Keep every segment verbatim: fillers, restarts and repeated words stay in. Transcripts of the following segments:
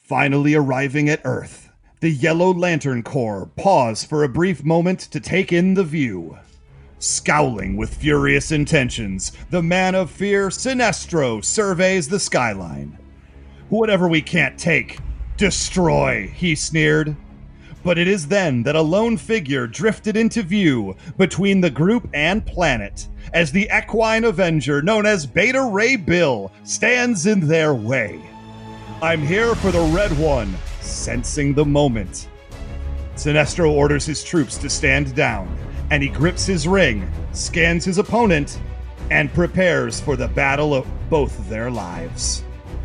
Finally arriving at Earth, the Yellow Lantern Corps pause for a brief moment to take in the view. Scowling with furious intentions, the man of fear, Sinestro, surveys the skyline. Whatever we can't take, destroy, he sneered. But it is then that a lone figure drifted into view between the group and planet, as the equine avenger known as Beta Ray Bill stands in their way. I'm here for the Red One, sensing the moment. Sinestro orders his troops to stand down, and he grips his ring, scans his opponent, and prepares for the battle of both their lives.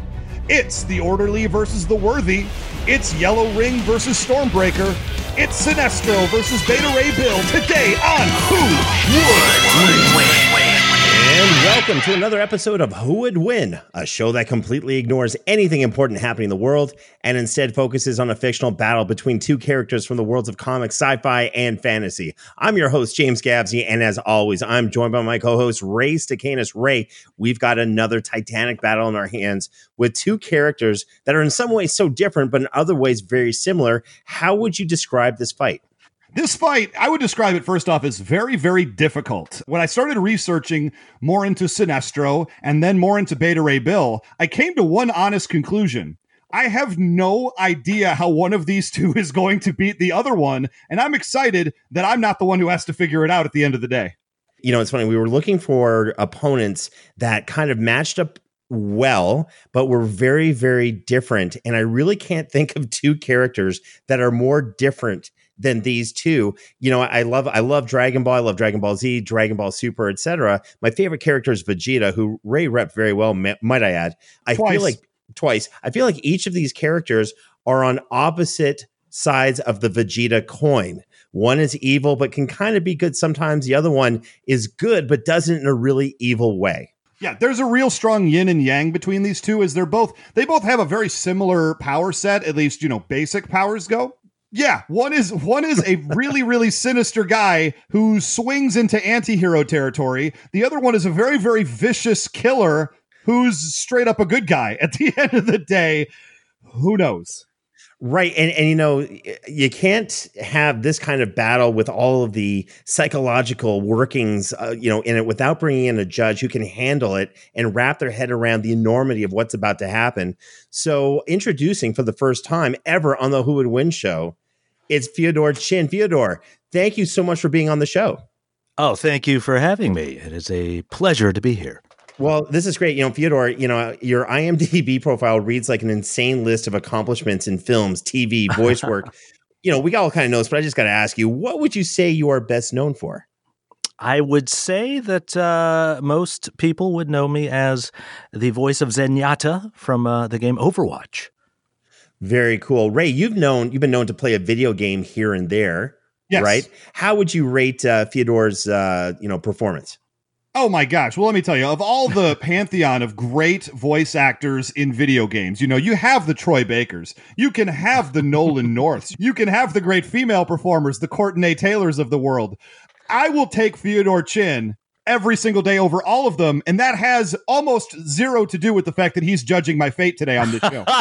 It's the Orderly versus the Worthy. It's Yellow Ring versus Stormbreaker. It's Sinestro versus Beta Ray Bill today on Who Would Win? And welcome to another episode of Who Would Win, a show that completely ignores anything important happening in the world and instead focuses on a fictional battle between two characters from the worlds of comics, sci-fi, and fantasy. I'm your host, James Gavsey, and as always, I'm joined by my co-host, Ray Stacanis. Ray, we've got another titanic battle in our hands with two characters that are in some ways so different, but in other ways very similar. How would you describe this fight? This fight, I would describe it first off as very, very difficult. When I started researching more into Sinestro and then more into Beta Ray Bill, I came to one honest conclusion. I have no idea how one of these two is going to beat the other one, and I'm excited that I'm not the one who has to figure it out at the end of the day. You know, it's funny. We were looking for opponents that kind of matched up well, but were very, very different. And I really can't think of two characters that are more different than these two. You know, I love I love Dragon Ball, I love Dragon Ball Z, Dragon Ball Super, et cetera. My favorite character is Vegeta, who Ray repped very well, might I add. I twice. feel like twice. I feel like each of these characters are on opposite sides of the Vegeta coin. One is evil, but can kind of be good sometimes. The other one is good, but does it in a really evil way. Yeah, there's a real strong yin and yang between these two, as they're both they both have a very similar power set, at least, you know, basic powers go. Yeah, one is one is a really, really sinister guy who swings into anti-hero territory. The other one is a very, very vicious killer who's straight up a good guy. At the end of the day, who knows? Right. And, and, you know, you can't have this kind of battle with all of the psychological workings, uh, you know, in it without bringing in a judge who can handle it and wrap their head around the enormity of what's about to happen. So introducing for the first time ever on the Who Would Win show, it's Fyodor Chin. Fyodor, thank you so much for being on the show. Oh, thank you for having me. It is a pleasure to be here. Well, this is great. You know, Fyodor, you know, your I M D B profile reads like an insane list of accomplishments in films, T V, voice work. You know, we all kind of know this, but I just got to ask you, what would you say you are best known for? I would say that uh, most people would know me as the voice of Zenyatta from uh, the game Overwatch. Very cool. Ray, you've known you've been known to play a video game here and there, yes. Right? How would you rate uh, Fyodor's uh, you know, performance? Oh my gosh. Well, let me tell you, of all the pantheon of great voice actors in video games, you know, you have the Troy Bakers, you can have the Nolan Norths, you can have the great female performers, the Courtney Taylors of the world. I will take Fyodor Chin every single day over all of them, and that has almost zero to do with the fact that he's judging my fate today on this show.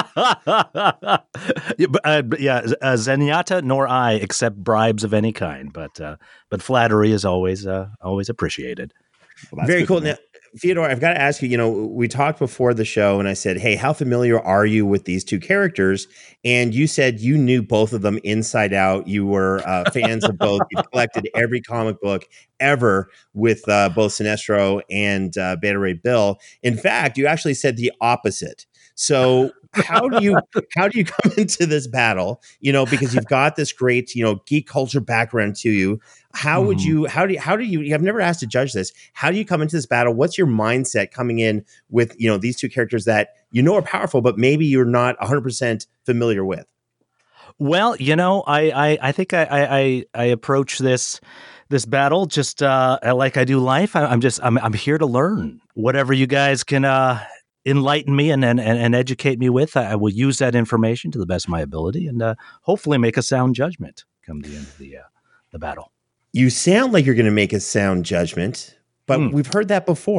yeah, but, uh, yeah, uh, Zenyatta nor I accept bribes of any kind, but uh, but flattery is always uh, always appreciated. Well, very cool. Now, Fyodor, I've got to ask you, you know, we talked before the show and I said, hey, how familiar are you with these two characters? And you said you knew both of them inside out. You were uh, fans of both. You collected every comic book ever with uh, both Sinestro and uh, Beta Ray Bill. In fact, you actually said the opposite. So how do you how do you come into this battle? You know, because you've got this great, you know, geek culture background to you. How would you how do you, how do you I've never asked to judge this. How do you come into this battle? What's your mindset coming in with, you know, these two characters that you know are powerful, but maybe you're not one hundred percent familiar with? Well, you know, I I, I think I, I I approach this this battle just uh, like I do life. I, I'm just I'm I'm here to learn whatever you guys can uh, enlighten me and, and and educate me with. I will use that information to the best of my ability and uh, hopefully make a sound judgment come the end of the uh, the battle. You sound like you're going to make a sound judgment, but mm. we've heard that before.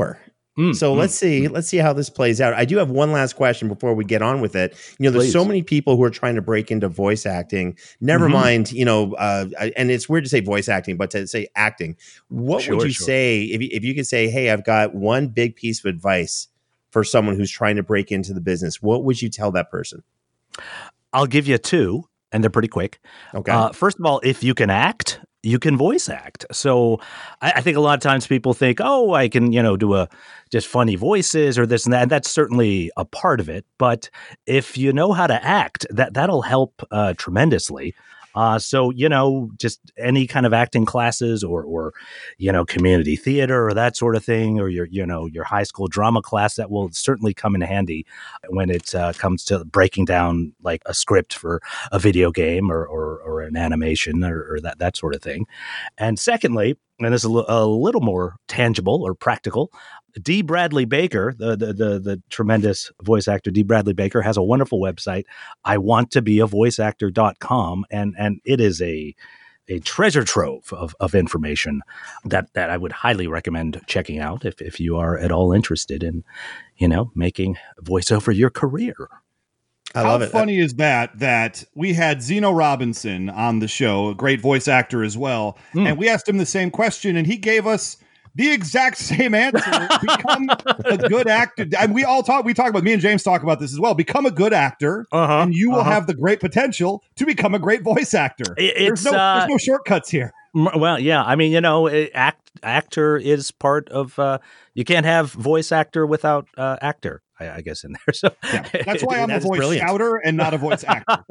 Mm, so mm, let's see, mm. let's see how this plays out. I do have one last question before we get on with it. You know, there's Please. so many people who are trying to break into voice acting. Never mm-hmm. mind, you know, uh, and it's weird to say voice acting, but to say acting. What sure, would you sure. say if you, if you could say, hey, I've got one big piece of advice for someone who's trying to break into the business? What would you tell that person? I'll give you two, and they're pretty quick. Okay. Uh, first of all, if you can act, you can voice act. So I, I think a lot of times people think, oh, I can, you know, do a just funny voices or this and that. And that's certainly a part of it. But if you know how to act, that that'll help uh, tremendously. Uh, so, you know, just any kind of acting classes or, or, you know, community theater or that sort of thing, or your, you know, your high school drama class, that will certainly come in handy when it uh, comes to breaking down like a script for a video game or, or, or an animation or, or that, that sort of thing. And secondly, and this is a, l- a little more tangible or practical, D. Bradley Baker, the, the the the tremendous voice actor D. Bradley Baker, has a wonderful website, I want to be a voice actor dot com, and and it is a a treasure trove of, of information that, that I would highly recommend checking out if, if you are at all interested in, you know, making voiceover your career. I love How it. funny is that, that we had Zeno Robinson on the show, a great voice actor as well, mm. and we asked him the same question, and he gave us the exact same answer. Become a good actor. And we all talk, we talk about, me and James talk about this as well. Become a good actor, uh-huh, and you will uh-huh. have the great potential to become a great voice actor. It's, there's, no, uh, there's no shortcuts here. Well, yeah. I mean, you know, act actor is part of, uh, you can't have voice actor without uh, actor, I, I guess, in there. So yeah, that's why I'm a voice brilliant. shouter and not a voice actor.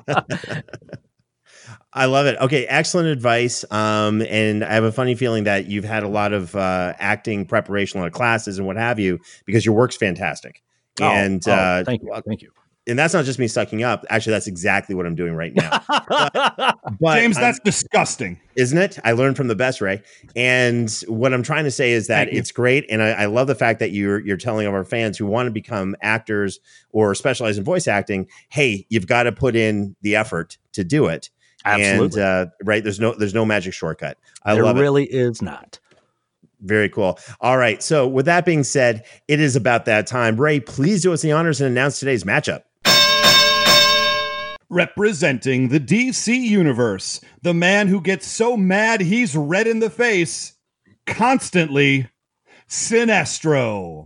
I love it. Okay, excellent advice. Um, and I have a funny feeling that you've had a lot of uh, acting preparation, a lot of classes and what have you, because your work's fantastic. Oh, and oh, uh, thank you, thank you. And that's not just me sucking up. Actually, that's exactly what I'm doing right now. but, but James, that's I'm, disgusting, isn't it? I learned from the best, Ray. And what I'm trying to say is that Thank it's you. great, and I, I love the fact that you're you're telling our fans who want to become actors or specialize in voice acting, hey, you've got to put in the effort to do it. Absolutely. And uh, right, there's no there's no magic shortcut. I there love really it. There really is not. Very cool. All right. So with that being said, it is about that time. Ray, please do us the honors and announce today's matchup. Representing the D C universe, the man who gets so mad he's red in the face constantly, Sinestro.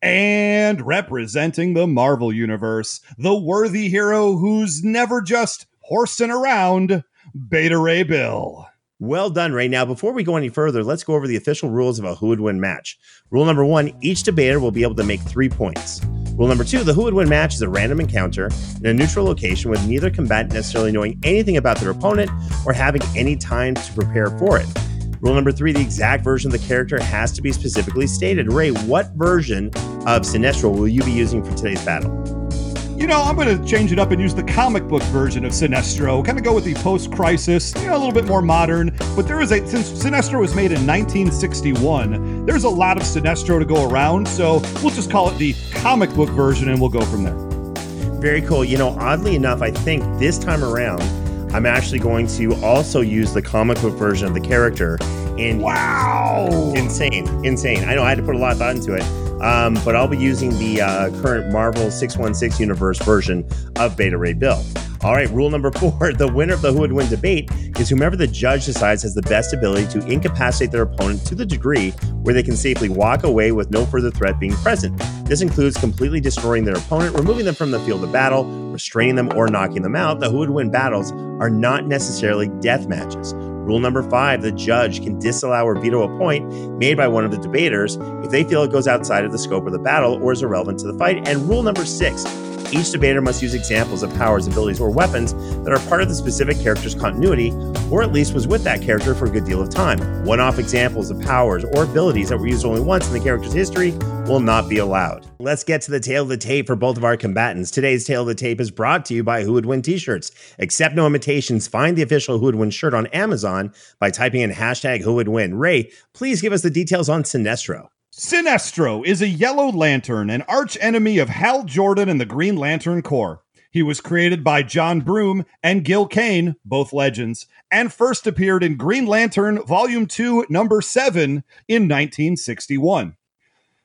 And representing the Marvel universe, the worthy hero who's never just horsing around, Beta Ray Bill. Well done, Ray. Now, before we go any further, let's go over the official rules of a Who Would Win match. Rule number one, each debater will be able to make three points. Rule number two, the Who Would Win match is a random encounter in a neutral location with neither combatant necessarily knowing anything about their opponent or having any time to prepare for it. Rule number three, the exact version of the character has to be specifically stated. Ray, what version of Sinestro will you be using for today's battle? You know, I'm going to change it up and use the comic book version of Sinestro. Kind of go with the post-crisis, you know, a little bit more modern. But there is a, since Sinestro was made in nineteen sixty-one, there's a lot of Sinestro to go around. So we'll just call it the comic book version and we'll go from there. Very cool. You know, oddly enough, I think this time around, I'm actually going to also use the comic book version of the character. And wow! Insane. Insane. I know I had to put a lot of thought into it. Um, but I'll be using the uh, current Marvel six one six universe version of Beta Ray Bill. All right, rule number four, the winner of the Who Would Win debate is whomever the judge decides has the best ability to incapacitate their opponent to the degree where they can safely walk away with no further threat being present. This includes completely destroying their opponent, removing them from the field of battle, restraining them, or knocking them out. The Who Would Win battles are not necessarily death matches. Rule number five, the judge can disallow or veto a point made by one of the debaters if they feel it goes outside of the scope of the battle or is irrelevant to the fight. And rule number six, each debater must use examples of powers, abilities, or weapons that are part of the specific character's continuity, or at least was with that character for a good deal of time. One-off examples of powers or abilities that were used only once in the character's history will not be allowed. Let's get to the tail of the tape for both of our combatants. Today's tail of the tape is brought to you by Who Would Win t-shirts. Accept no imitations. Find the official Who Would Win shirt on Amazon by typing in hashtag Who Would Win. Ray, please give us the details on Sinestro. Sinestro is a Yellow Lantern, an arch enemy of Hal Jordan and the Green Lantern Corps. He was created by John Broome and Gil Kane, both legends, and first appeared in Green Lantern Volume two, Number seven in nineteen sixty-one.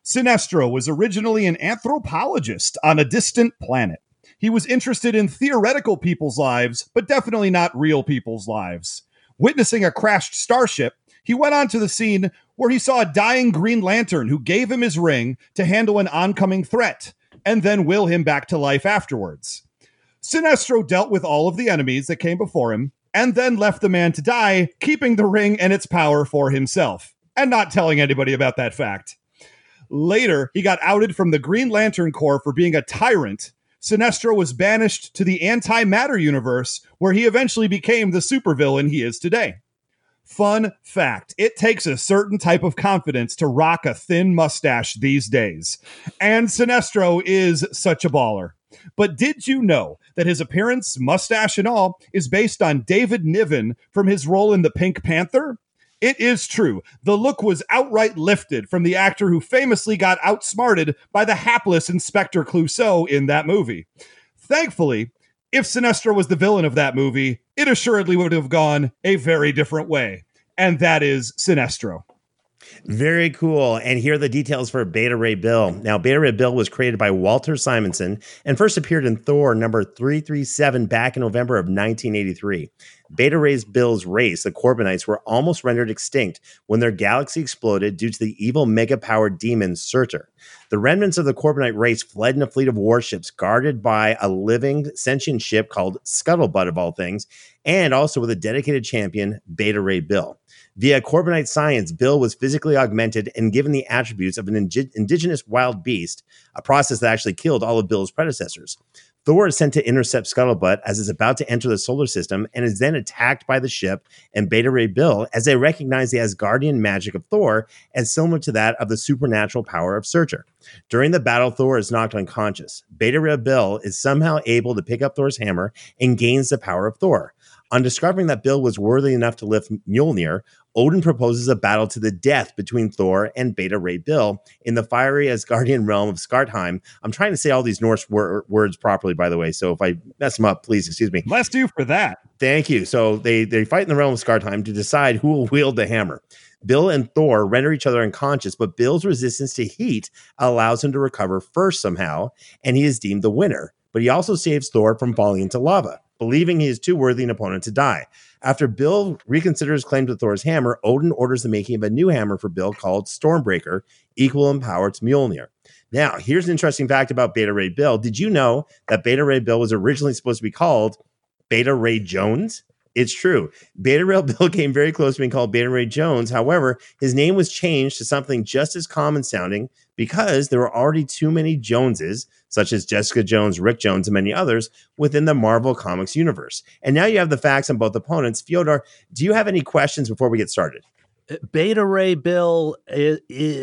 Sinestro was originally an anthropologist on a distant planet. He was interested in theoretical people's lives, but definitely not real people's lives. Witnessing a crashed starship, he went on to the scene where he saw a dying Green Lantern who gave him his ring to handle an oncoming threat, and then will him back to life afterwards. Sinestro dealt with all of the enemies that came before him, and then left the man to die, keeping the ring and its power for himself, and not telling anybody about that fact. Later, he got outed from the Green Lantern Corps for being a tyrant. Sinestro was banished to the antimatter universe, where he eventually became the supervillain he is today. Fun fact, it takes a certain type of confidence to rock a thin mustache these days. And Sinestro is such a baller. But did you know that his appearance, mustache and all, is based on David Niven from his role in the Pink Panther? It is true. The look was outright lifted from the actor who famously got outsmarted by the hapless Inspector Clouseau in that movie. Thankfully, if Sinestro was the villain of that movie, it assuredly would have gone a very different way. And that is Sinestro. Very cool. And here are the details for Beta Ray Bill. Now, Beta Ray Bill was created by Walter Simonson and first appeared in Thor number three thirty-seven back in November of nineteen eighty-three. Beta Ray Bill's race, the Corbinites, were almost rendered extinct when their galaxy exploded due to the evil mega-powered demon Surtur. The remnants of the Corbinite race fled in a fleet of warships guarded by a living sentient ship called Scuttlebutt, of all things, and also with a dedicated champion, Beta Ray Bill. Via Corbinite science, Bill was physically augmented and given the attributes of an ing- indigenous wild beast, a process that actually killed all of Bill's predecessors. Thor is sent to intercept Scuttlebutt as it's about to enter the solar system and is then attacked by the ship and Beta Ray Bill as they recognize the Asgardian magic of Thor as similar to that of the supernatural power of Surtur. During the battle, Thor is knocked unconscious. Beta Ray Bill is somehow able to pick up Thor's hammer and gains the power of Thor. On discovering that Bill was worthy enough to lift Mjolnir, Odin proposes a battle to the death between Thor and Beta Ray Bill in the fiery Asgardian realm of Skartheim. I'm trying to say all these Norse wor- words properly, by the way, so if I mess them up, please excuse me. Bless you for that. Thank you. So they, they fight in the realm of Skartheim to decide who will wield the hammer. Bill and Thor render each other unconscious, but Bill's resistance to heat allows him to recover first somehow, and he is deemed the winner. But he also saves Thor from falling into lava, believing he is too worthy an opponent to die. After Bill reconsiders his claim to Thor's hammer, Odin orders the making of a new hammer for Bill called Stormbreaker, equal in power to Mjolnir. Now, here's an interesting fact about Beta Ray Bill. Did you know that Beta Ray Bill was originally supposed to be called Beta Ray Jones? It's true. Beta Ray Bill came very close to being called Beta Ray Jones. However, his name was changed to something just as common sounding because there were already too many Joneses, such as Jessica Jones, Rick Jones, and many others within the Marvel Comics universe. And now you have the facts on both opponents. Fyodor, do you have any questions before we get started? Beta Ray Bill is,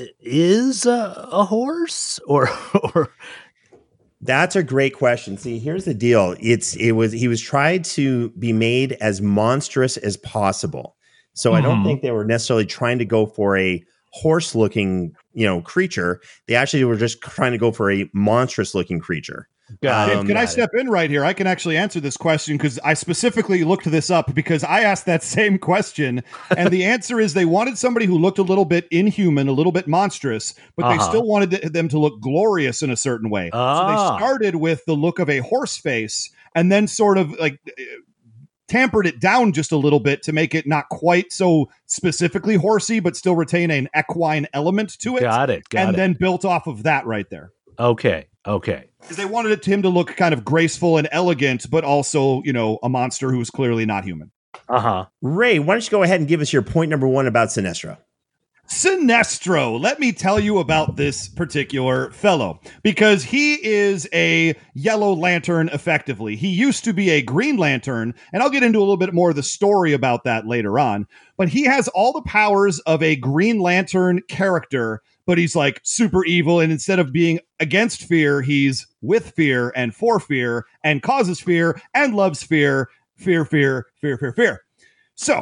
is a, a horse or or That's a great question. See, here's the deal. It's it was he was tried to be made as monstrous as possible. So mm-hmm. I don't think they were necessarily trying to go for a horse-looking, you know, creature. They actually were just trying to go for a monstrous-looking creature. Um, Dave, can I step in right here? I can actually answer this question because I specifically looked this up because I asked that same question. And the answer is they wanted somebody who looked a little bit inhuman, a little bit monstrous, but uh-huh. they still wanted them to look glorious in a certain way. Ah. So they started with the look of a horse face and then sort of like tampered it down just a little bit to make it not quite so specifically horsey, but still retain an equine element to it. Got it. Got and it. then built off of that right there. Okay. Okay. Because they wanted it, him to look kind of graceful and elegant, but also, you know, a monster who's clearly not human. Uh-huh. Ray, why don't you go ahead and give us your point number one about Sinestro? Sinestro, let me tell you about this particular fellow, because he is a Yellow Lantern effectively. He used to be a Green Lantern, and I'll get into a little bit more of the story about that later on, but he has all the powers of a Green Lantern character, but he's like super evil, and instead of being against fear, he's with fear and for fear and causes fear and loves fear, fear, fear, fear, fear, fear. So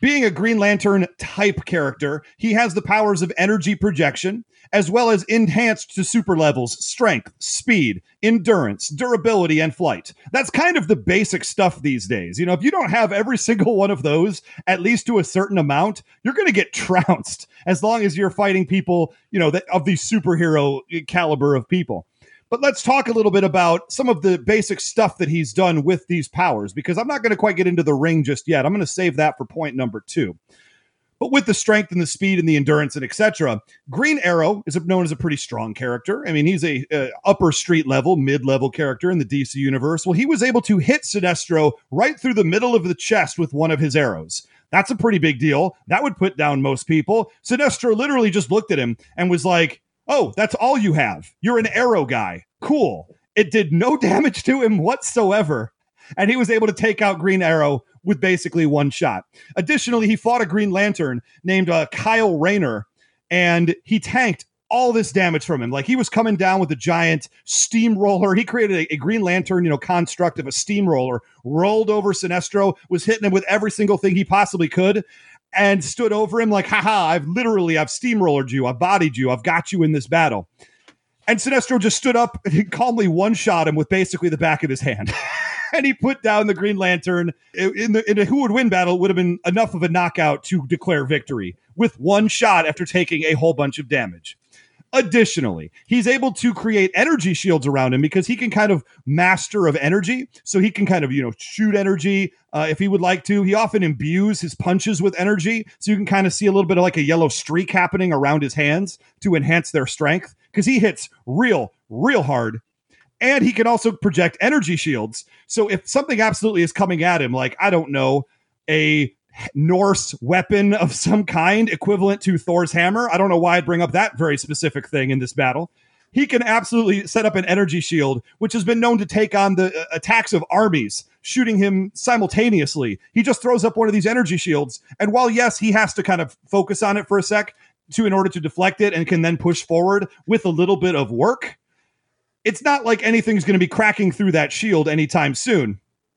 Being a Green Lantern type character, he has the powers of energy projection, as well as enhanced to super levels, strength, speed, endurance, durability, and flight. That's kind of the basic stuff these days. You know, if you don't have every single one of those, at least to a certain amount, you're going to get trounced as long as you're fighting people, you know, that of the superhero caliber of people. But let's talk a little bit about some of the basic stuff that he's done with these powers, because I'm not going to quite get into the ring just yet. I'm going to save that for point number two. But with the strength and the speed and the endurance and et cetera, Green Arrow is known as a pretty strong character. I mean, he's a uh, upper street level, mid-level character in the D C universe. Well, he was able to hit Sinestro right through the middle of the chest with one of his arrows. That's a pretty big deal. That would put down most people. Sinestro literally just looked at him and was like, oh, that's all you have. You're an arrow guy. Cool. It did no damage to him whatsoever. And he was able to take out Green Arrow with basically one shot. Additionally, he fought a Green Lantern named uh, Kyle Rayner, and he tanked all this damage from him. Like, he was coming down with a giant steamroller. He created a, a Green Lantern, you know, construct of a steamroller, rolled over Sinestro, was hitting him with every single thing he possibly could, and stood over him like, haha, I've literally, I've steamrollered you, I've bodied you, I've got you in this battle. And Sinestro just stood up and calmly one-shot him with basically the back of his hand. And he put down the Green Lantern. In the in a who would win battle, it would have been enough of a knockout to declare victory with one shot after taking a whole bunch of damage. Additionally, he's able to create energy shields around him because he can kind of master of energy. So he can kind of, you know, shoot energy uh, if he would like to. He often imbues his punches with energy. So you can kind of see a little bit of like a yellow streak happening around his hands to enhance their strength because he hits real, real hard. And he can also project energy shields. So if something absolutely is coming at him, like, I don't know, a Norse weapon of some kind equivalent to Thor's hammer. I don't know why I'd bring up that very specific thing in this battle. He can absolutely set up an energy shield, which has been known to take on the uh, attacks of armies, shooting him simultaneously. He just throws up one of these energy shields. And while, yes, he has to kind of focus on it for a sec to in order to deflect it and can then push forward with a little bit of work, it's not like anything's going to be cracking through that shield anytime soon.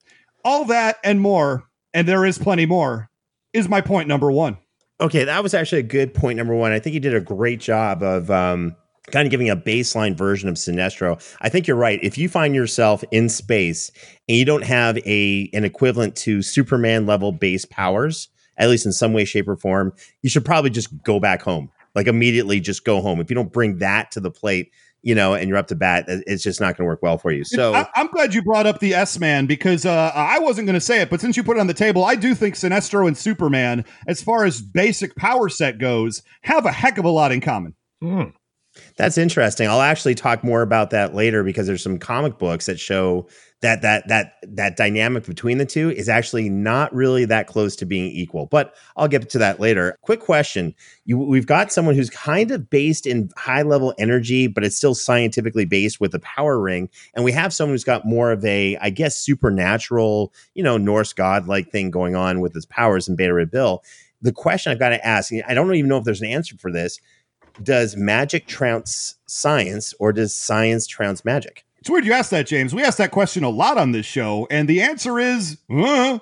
All that and more, and there is plenty more, is my point number one. Okay, that was actually a good point number one. I think you did a great job of um, kind of giving a baseline version of Sinestro. I think you're right. If you find yourself in space and you don't have a an equivalent to Superman level base powers, at least in some way, shape, or form, you should probably just go back home. Like, immediately just go home. If you don't bring that to the plate, you know, and you're up to bat, it's just not going to work well for you. So I, I'm glad you brought up the S-Man because uh, I wasn't going to say it, but since you put it on the table, I do think Sinestro and Superman, as far as basic power set goes, have a heck of a lot in common. Mm. That's interesting. I'll actually talk more about that later because there's some comic books that show that that that that dynamic between the two is actually not really that close to being equal. But I'll get to that later. Quick question. You, we've got someone who's kind of based in high level energy, but it's still scientifically based with the power ring. And we have someone who's got more of a, I guess, supernatural, you know, Norse god-like thing going on with his powers in Beta Ray Bill. The question I've got to ask, I don't even know if there's an answer for this. Does magic trounce science or does science trounce magic? It's weird you asked that, James. We asked that question a lot on this show, and the answer is, uh.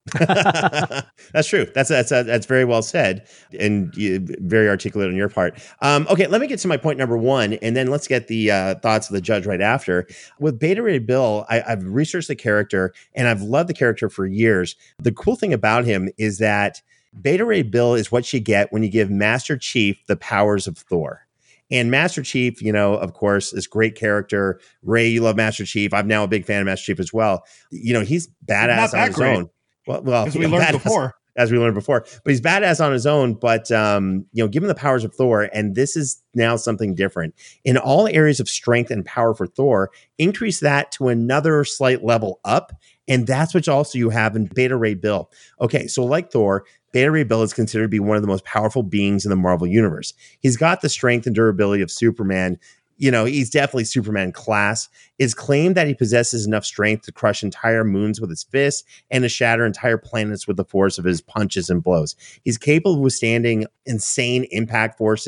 That's true. That's that's that's very well said and very articulate on your part. Um, okay, let me get to my point number one, and then let's get the uh, thoughts of the judge right after. With Beta Ray Bill, I, I've researched the character, and I've loved the character for years. The cool thing about him is that Beta Ray Bill is what you get when you give Master Chief the powers of Thor. And Master Chief, you know, of course, is great character. Ray, you love Master Chief. I'm now a big fan of Master Chief as well. You know, he's badass on his great. own. Well, well, as we learned badass, before. As we learned before. But he's badass on his own. But, um, you know, given the powers of Thor, and this is now something different. In all areas of strength and power for Thor, increase that to another slight level up. And that's what also you have in Beta Ray Bill. Okay, so like Thor, Beta Ray Bill is considered to be one of the most powerful beings in the Marvel Universe. He's got the strength and durability of Superman. You know, he's definitely Superman class. It's claimed that he possesses enough strength to crush entire moons with his fists and to shatter entire planets with the force of his punches and blows. He's capable of withstanding insane impact forces,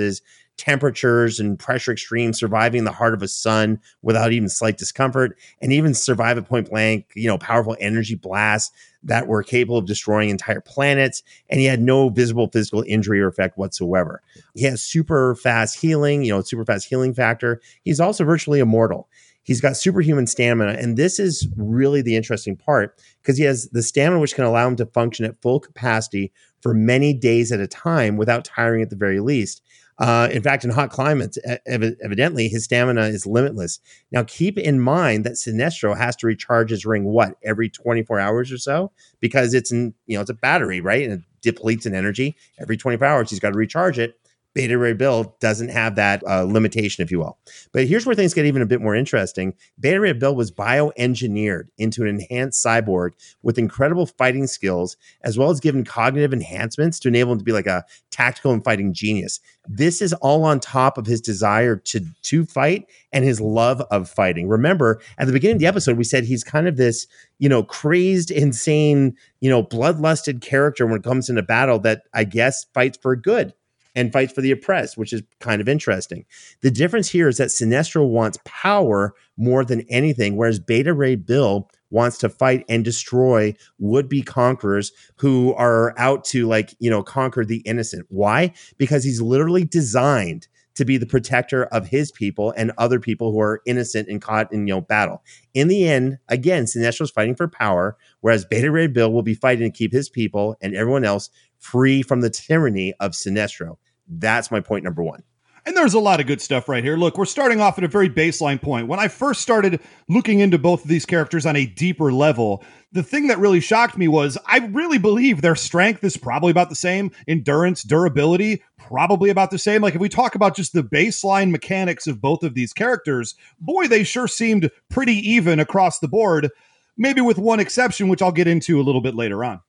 temperatures and pressure extremes, surviving the heart of a sun without even slight discomfort, and even survive at point blank, you know, powerful energy blasts that were capable of destroying entire planets. And he had no visible physical injury or effect whatsoever. He has super fast healing, you know, super fast healing factor. He's also virtually immortal. He's got superhuman stamina. And this is really the interesting part, because he has the stamina which can allow him to function at full capacity for many days at a time without tiring at the very least. Uh, in fact, in hot climates, ev- evidently, his stamina is limitless. Now, keep in mind that Sinestro has to recharge his ring, what, every twenty-four hours or so? Because it's in, you know, it's a battery, right? And it depletes in energy every twenty-four hours. He's got to recharge it. Beta Ray Bill doesn't have that uh, limitation, if you will. But here's where things get even a bit more interesting. Beta Ray Bill was bioengineered into an enhanced cyborg with incredible fighting skills, as well as given cognitive enhancements to enable him to be like a tactical and fighting genius. This is all on top of his desire to, to fight and his love of fighting. Remember, at the beginning of the episode, we said he's kind of this, you know, crazed, insane, you know, bloodlusted character when it comes into battle that I guess fights for good and fights for the oppressed, which is kind of interesting. The difference here is that Sinestro wants power more than anything, whereas Beta Ray Bill wants to fight and destroy would-be conquerors who are out to, like, you know, conquer the innocent. Why? Because he's literally designed to be the protector of his people and other people who are innocent and caught in, you know, battle. In the end, again, Sinestro's fighting for power, whereas Beta Ray Bill will be fighting to keep his people and everyone else free from the tyranny of Sinestro. That's my point number one. And there's a lot of good stuff right here. Look, we're starting off at a very baseline point. When I first started looking into both of these characters on a deeper level, the thing that really shocked me was I really believe their strength is probably about the same. Endurance, durability, probably about the same. Like if we talk about just the baseline mechanics of both of these characters, boy, they sure seemed pretty even across the board, maybe with one exception, which I'll get into a little bit later on.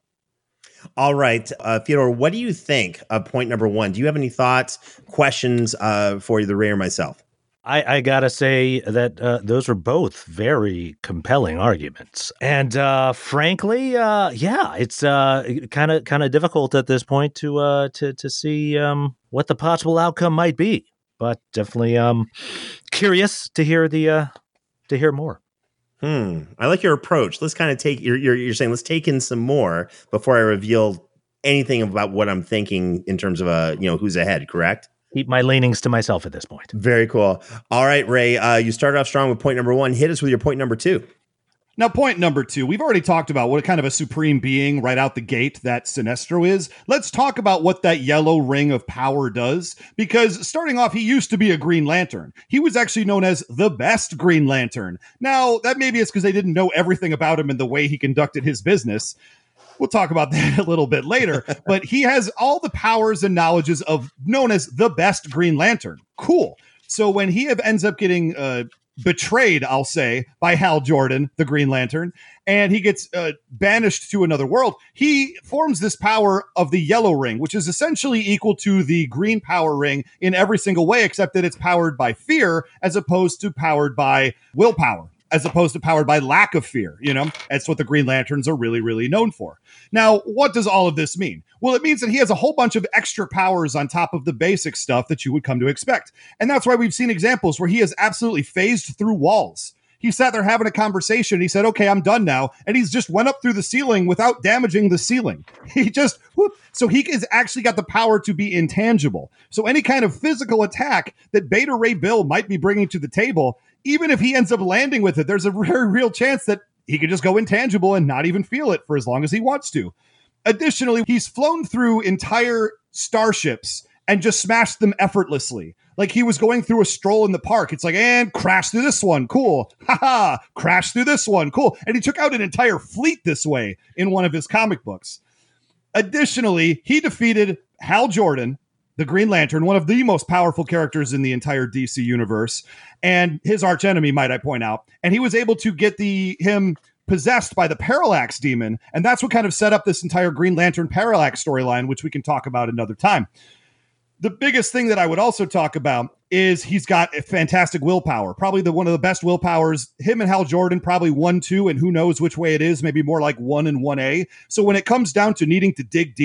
All right, uh, Fyodor, what do you think of point number one? Do you have any thoughts, questions uh, for either Ray or myself? I, I gotta say that uh, those are both very compelling arguments, and uh, frankly, uh, yeah, it's kind of kind of difficult at this point to uh, to to see um, what the possible outcome might be. But definitely, um, curious to hear the uh, to hear more. Hmm. I like your approach. Let's kind of take you're, you're you're saying let's take in some more before I reveal anything about what I'm thinking in terms of uh you know who's ahead. Correct. Keep my leanings to myself at this point. Very cool. All right, Ray. Uh, you started off strong with point number one. Hit us with your point number two. Now, point number two, we've already talked about what kind of a supreme being right out the gate that Sinestro is. Let's talk about what that yellow ring of power does, because starting off, he used to be a Green Lantern. He was actually known as the best Green Lantern. Now, that maybe is because they didn't know everything about him and the way he conducted his business. We'll talk about that a little bit later, but he has all the powers and knowledges of known as the best Green Lantern. Cool. So when he ends up getting uh, betrayed, I'll say, by Hal Jordan, the Green Lantern, and he gets uh, banished to another world, he forms this power of the yellow ring, which is essentially equal to the green power ring in every single way, except that it's powered by fear as opposed to powered by willpower, as opposed to powered by lack of fear. You know, that's what the Green Lanterns are really, really known for. Now, what does all of this mean? Well, it means that he has a whole bunch of extra powers on top of the basic stuff that you would come to expect. And that's why we've seen examples where he has absolutely phased through walls. He sat there having a conversation. He said, okay, I'm done now. And he's just went up through the ceiling without damaging the ceiling. He just, whoop. So he has actually got the power to be intangible. So any kind of physical attack that Beta Ray Bill might be bringing to the table, even if he ends up landing with it, there's a very real chance that he could just go intangible and not even feel it for as long as he wants to. Additionally, he's flown through entire starships and just smashed them effortlessly. Like he was going through a stroll in the park. It's like, and crash through this one. Cool. Ha ha. Crash through this one. Cool. And he took out an entire fleet this way in one of his comic books. Additionally, he defeated Hal Jordan, the Green Lantern, one of the most powerful characters in the entire D C universe, and his archenemy, might I point out. And he was able to get the him possessed by the Parallax Demon, and that's what kind of set up this entire Green Lantern Parallax storyline, which we can talk about another time. The biggest thing that I would also talk about is he's got a fantastic willpower, probably the one of the best willpowers. Him and Hal Jordan, probably one, two, and who knows which way it is, maybe more like one and one A. So when it comes down to needing to dig deep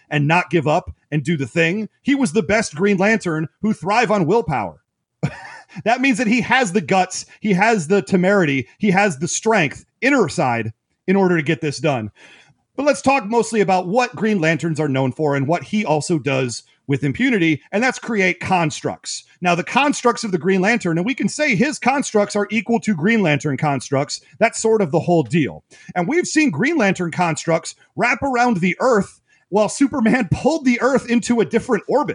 and not give up and do the thing. He was the best Green Lantern who thrive on willpower. That means that he has the guts, he has the temerity, he has the strength, inner side, in order to get this done. But let's talk mostly about what Green Lanterns are known for and what he also does with impunity, and that's create constructs. Now, the constructs of the Green Lantern, and we can say his constructs are equal to Green Lantern constructs. That's sort of the whole deal. And we've seen Green Lantern constructs wrap around the Earth while Superman pulled the Earth into a different orbit.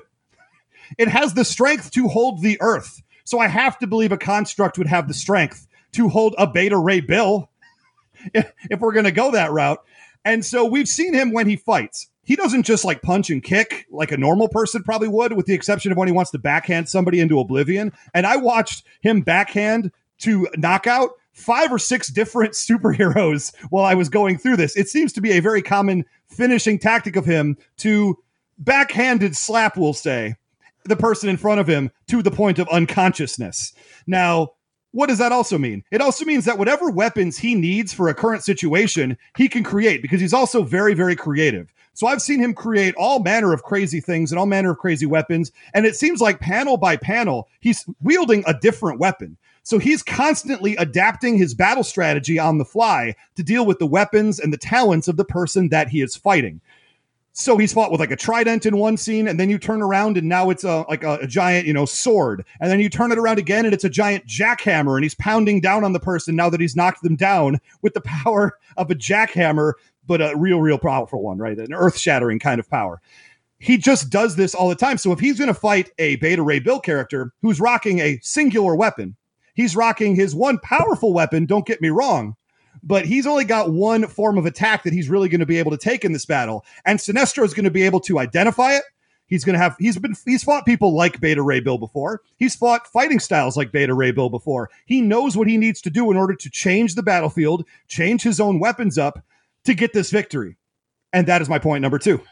It has the strength to hold the Earth. So I have to believe a construct would have the strength to hold a Beta Ray Bill if, if we're going to go that route. And so we've seen him when he fights. He doesn't just like punch and kick like a normal person probably would, with the exception of when he wants to backhand somebody into oblivion. And I watched him backhand to knockout five or six different superheroes while I was going through this. It seems to be a very common finishing tactic of him to backhanded slap, we'll say, the person in front of him to the point of unconsciousness. Now, what does that also mean? It also means that whatever weapons he needs for a current situation, he can create, because he's also very, very creative. So I've seen him create all manner of crazy things and all manner of crazy weapons. And it seems like panel by panel, he's wielding a different weapon. So he's constantly adapting his battle strategy on the fly to deal with the weapons and the talents of the person that he is fighting. So he's fought with like a trident in one scene, and then you turn around and now it's a like a, a giant, you know, sword. And then you turn it around again and it's a giant jackhammer, and he's pounding down on the person now that he's knocked them down with the power of a jackhammer, but a real, real powerful one, right? An earth-shattering kind of power. He just does this all the time. So if he's going to fight a Beta Ray Bill character who's rocking a singular weapon, he's rocking his one powerful weapon, don't get me wrong, but he's only got one form of attack that he's really going to be able to take in this battle. And Sinestro is going to be able to identify it. He's going to have, he's been, he's fought people like Beta Ray Bill before. He's fought fighting styles like Beta Ray Bill before. He knows what he needs to do in order to change the battlefield, change his own weapons up to get this victory. And that is my point number two.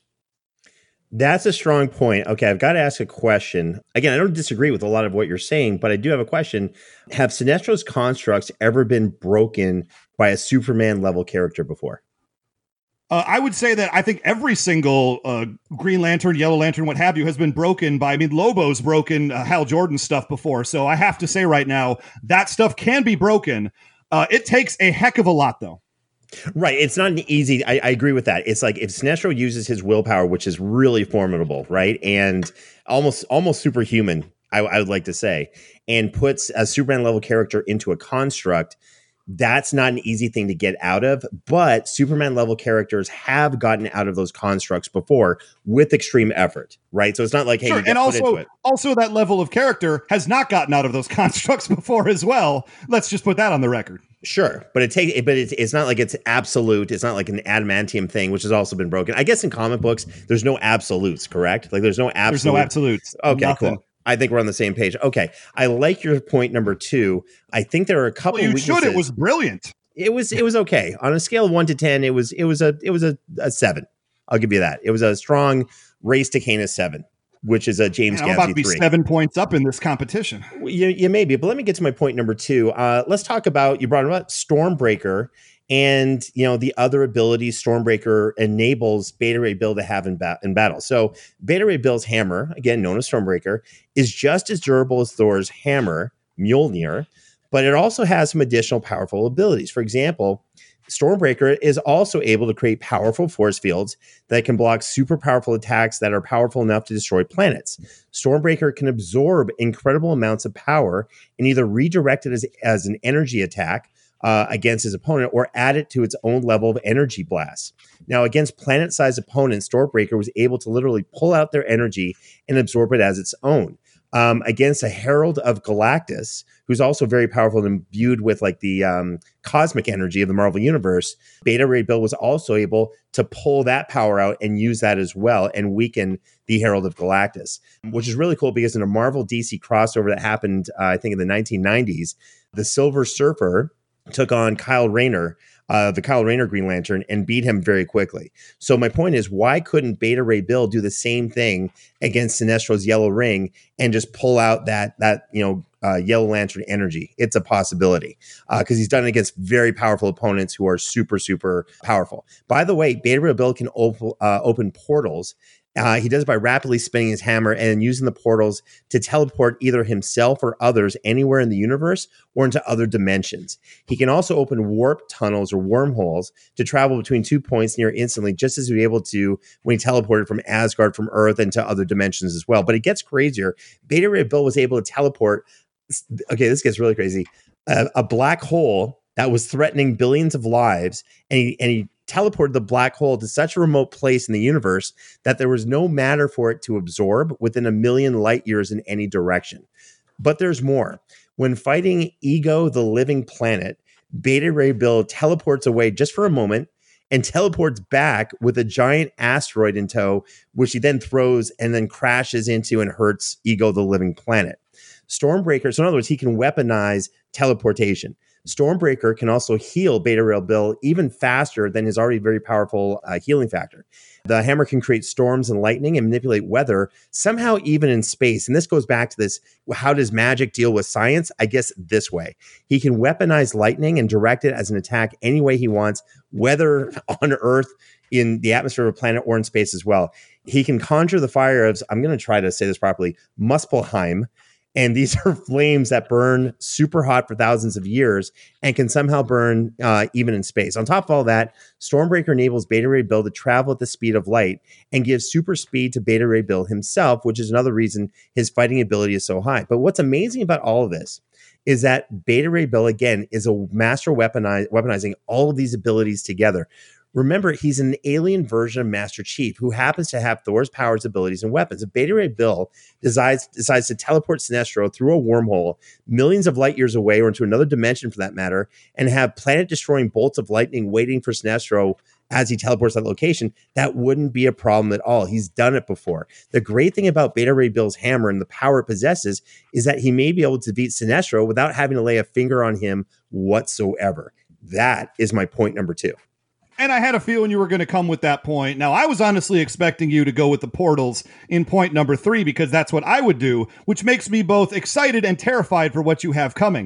That's a strong point. Okay, I've got to ask a question. Again, I don't disagree with a lot of what you're saying, but I do have a question. Have Sinestro's constructs ever been broken by a Superman level character before? Uh, I would say that I think every single uh, Green Lantern, Yellow Lantern, what have you, has been broken by, I mean, Lobo's broken uh, Hal Jordan stuff before. So I have to say right now, that stuff can be broken. Uh, it takes a heck of a lot, though. Right. It's not an easy. I, I agree with that. It's like if Sinestro uses his willpower, which is really formidable, right? And almost almost superhuman, I, I would like to say, and puts a Superman level character into a construct, that's not an easy thing to get out of. But Superman level characters have gotten out of those constructs before with extreme effort, right? So it's not like, hey, sure. you get And put also, into it. also that level of character has not gotten out of those constructs before as well. Let's just put that on the record. Sure, but it take, but it's it's not like it's absolute. It's not like an adamantium thing, which has also been broken. I guess in comic books, there's no absolutes, correct? Like there's no absolute. There's no absolutes. Okay, Nothing. cool. I think we're on the same page. Okay, I like your point number two. I think there are a couple. Well, you weaknesses. should. It was brilliant. It was it was okay on a scale of one to ten. It was it was a it was a, a seven. I'll give you that. It was a strong Race to Canis seven, which is a James Man, I'm about to Gatsby be three. seven points up in this competition. You, you may be, but let me get to my point number two. Uh, let's talk about, you brought about Stormbreaker and, you know, the other abilities Stormbreaker enables Beta Ray Bill to have in, ba- in battle. So Beta Ray Bill's hammer, again, known as Stormbreaker, is just as durable as Thor's hammer, Mjolnir, but it also has some additional powerful abilities. For example, Stormbreaker is also able to create powerful force fields that can block super powerful attacks that are powerful enough to destroy planets. Stormbreaker can absorb incredible amounts of power and either redirect it as, as an energy attack uh, against his opponent or add it to its own level of energy blast. Now, against planet-sized opponents, Stormbreaker was able to literally pull out their energy and absorb it as its own. Um, against a Herald of Galactus, who's also very powerful and imbued with like the um, cosmic energy of the Marvel Universe, Beta Ray Bill was also able to pull that power out and use that as well and weaken the Herald of Galactus, which is really cool because in a Marvel D C crossover that happened, uh, I think in the nineteen nineties, the Silver Surfer took on Kyle Rayner, uh, the Kyle Rayner Green Lantern, and beat him very quickly. So my point is, why couldn't Beta Ray Bill do the same thing against Sinestro's Yellow Ring and just pull out that, that you know, uh, Yellow Lantern energy. It's a possibility because uh, he's done it against very powerful opponents who are super, super powerful. By the way, Beta Ray Bill can op- uh, open portals. Uh, he does it by rapidly spinning his hammer and using the portals to teleport either himself or others anywhere in the universe or into other dimensions. He can also open warp tunnels or wormholes to travel between two points near instantly, just as he was able to when he teleported from Asgard, from Earth, into other dimensions as well. But it gets crazier. Beta Ray Bill was able to teleport. Okay, this gets really crazy. Uh, a black hole that was threatening billions of lives, and he, and he teleported the black hole to such a remote place in the universe that there was no matter for it to absorb within a million light years in any direction. But there's more. When fighting Ego, the living planet, Beta Ray Bill teleports away just for a moment and teleports back with a giant asteroid in tow, which he then throws and then crashes into and hurts Ego, the living planet. Stormbreaker, so in other words, he can weaponize teleportation. Stormbreaker can also heal Beta Ray Bill even faster than his already very powerful uh, healing factor. The hammer can create storms and lightning and manipulate weather, somehow even in space. And this goes back to this, how does magic deal with science? I guess this way. He can weaponize lightning and direct it as an attack any way he wants, whether on Earth, in the atmosphere of a planet, or in space as well. He can conjure the fire of, I'm going to try to say this properly, Muspelheim. And these are flames that burn super hot for thousands of years and can somehow burn uh, even in space. On top of all that, Stormbreaker enables Beta Ray Bill to travel at the speed of light and gives super speed to Beta Ray Bill himself, which is another reason his fighting ability is so high. But what's amazing about all of this is that Beta Ray Bill, again, is a master weaponize, weaponizing all of these abilities together. Remember, he's an alien version of Master Chief who happens to have Thor's powers, abilities, and weapons. If Beta Ray Bill decides, decides to teleport Sinestro through a wormhole millions of light years away or into another dimension for that matter, and have planet-destroying bolts of lightning waiting for Sinestro as he teleports that location, that wouldn't be a problem at all. He's done it before. The great thing about Beta Ray Bill's hammer and the power it possesses is that he may be able to beat Sinestro without having to lay a finger on him whatsoever. That is my point number two. And I had a feeling you were going to come with that point. Now, I was honestly expecting you to go with the portals in point number three, because that's what I would do, which makes me both excited and terrified for what you have coming.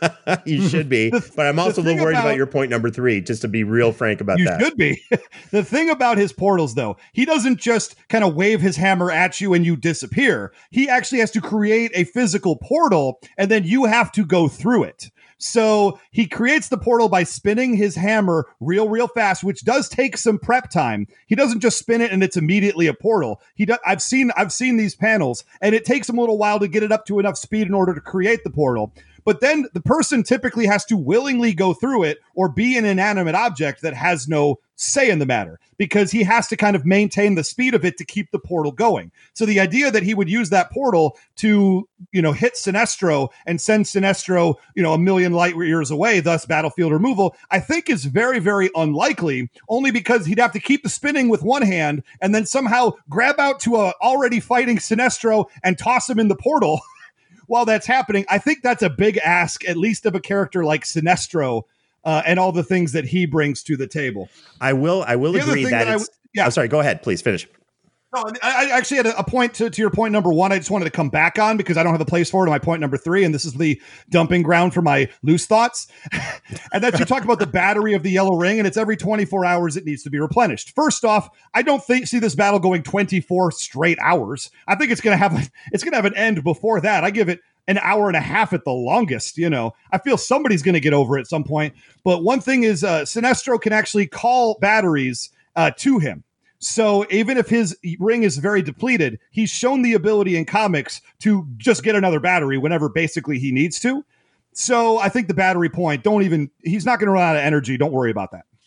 You should be. the, but I'm also a little worried about, about your point number three, just to be real frank about you that. You should be. The thing about his portals, though, he doesn't just kind of wave his hammer at you and you disappear. He actually has to create a physical portal, and then you have to go through it. So he creates the portal by spinning his hammer real, real fast, which does take some prep time. He doesn't just spin it and it's immediately a portal. He do, I've seen I've seen these panels, and it takes him a little while to get it up to enough speed in order to create the portal. But then the person typically has to willingly go through it or be an inanimate object that has no say in the matter, because he has to kind of maintain the speed of it to keep the portal going. So the idea that he would use that portal to, you know, hit Sinestro and send Sinestro, you know, a million light years away, thus battlefield removal, I think is very, very unlikely, only because he'd have to keep the spinning with one hand and then somehow grab out to a already fighting Sinestro and toss him in the portal. While that's happening, I think that's a big ask, at least of a character like Sinestro, uh, and all the things that he brings to the table. I will, I will agree that, that it's. I, yeah. I'm sorry. Go ahead, please finish. No, I actually had a point to, to your point number one. I just wanted to come back on because I don't have a place for it on my point number three, and this is the dumping ground for my loose thoughts. And that's, you talk about the battery of the yellow ring, and it's every twenty-four hours it needs to be replenished. First off, I don't think see this battle going twenty-four straight hours. I think it's gonna have a, it's gonna have an end before that. I give it an hour and a half at the longest. You know, I feel somebody's gonna get over it at some point. But one thing is, uh, Sinestro can actually call batteries uh, to him. So even if his ring is very depleted, he's shown the ability in comics to just get another battery whenever basically he needs to. So I think the battery point, don't even, he's not going to run out of energy. Don't worry about that.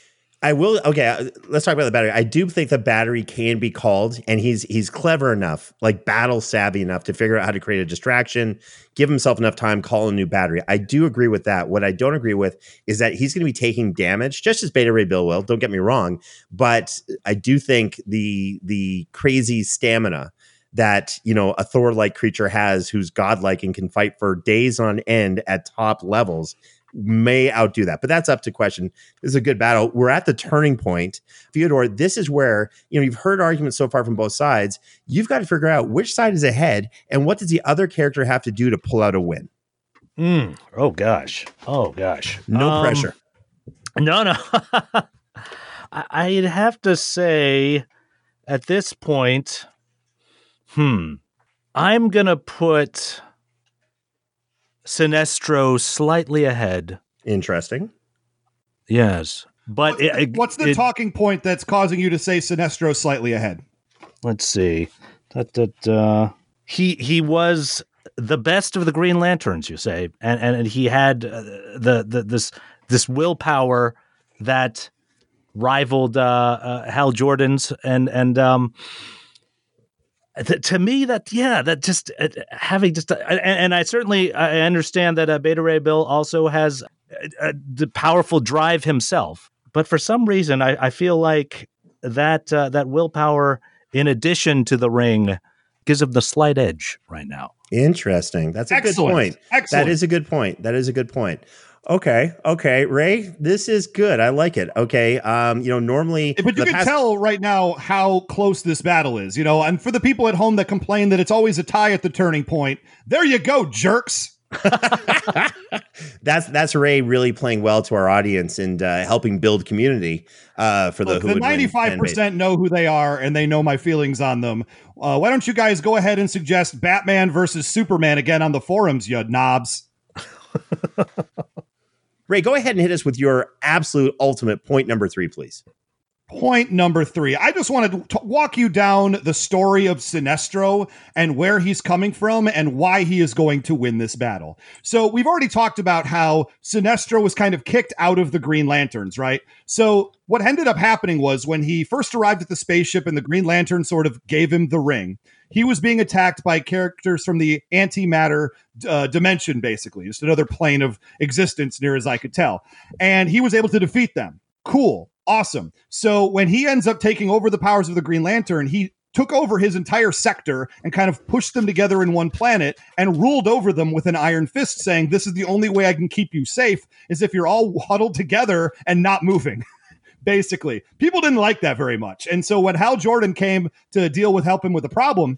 I will. Okay, let's talk about the battery. I do think the battery can be called, and he's he's clever enough, like battle savvy enough to figure out how to create a distraction, give himself enough time, call a new battery. I do agree with that. What I don't agree with is that he's going to be taking damage, just as Beta Ray Bill will. Don't get me wrong, but I do think the the crazy stamina that, you know, a Thor-like creature has, who's godlike and can fight for days on end at top levels, may outdo that, but that's up to question. This is a good battle. We're at the turning point. Fyodor, this is where, you know, you've heard arguments so far from both sides. You've got to figure out which side is ahead and what does the other character have to do to pull out a win. Mm. Oh, gosh. Oh, gosh. No um, pressure. No, no. I'd have to say at this point, hmm, I'm going to put Sinestro slightly ahead. Interesting. Yes. But what's, it, the, what's the it, talking point that's causing you to say Sinestro slightly ahead? Let's see. That, that, uh, he, he was the best of the Green Lanterns, you say, and, and, and he had uh, the, the, this, this willpower that rivaled uh, uh, Hal Jordan's, and and um, th- to me that yeah that just uh, having just uh, and, and I certainly I understand that uh, Beta Ray Bill also has uh, the powerful drive himself, but for some reason I, I feel like that uh, that willpower in addition to the ring gives him the slight edge right now. Interesting. That's a Excellent. good point. Excellent. That is a good point. That is a good point. Okay. Okay. Ray, this is good. I like it. Okay. Um, you know, normally, but you can past- tell right now how close this battle is, you know, and for the people at home that complain that it's always a tie at the turning point, there you go, jerks. that's that's Ray really playing well to our audience and uh, helping build community uh, for the Look, who the would win ninety-five percent know who they are and they know my feelings on them. Uh, why don't you guys go ahead and suggest Batman versus Superman again on the forums, you knobs? Ray, go ahead and hit us with your absolute ultimate point number three, please. Point number three. I just wanted to walk you down the story of Sinestro and where he's coming from and why he is going to win this battle. So we've already talked about how Sinestro was kind of kicked out of the Green Lanterns, right? So what ended up happening was when he first arrived at the spaceship and the Green Lantern sort of gave him the ring, he was being attacked by characters from the antimatter uh, dimension, basically, just another plane of existence near as I could tell. And he was able to defeat them. Cool. Awesome. So when he ends up taking over the powers of the Green Lantern, he took over his entire sector and kind of pushed them together in one planet and ruled over them with an iron fist, saying, this is the only way I can keep you safe is if you're all huddled together and not moving. Basically, people didn't like that very much. And so when Hal Jordan came to deal with help him with the problem,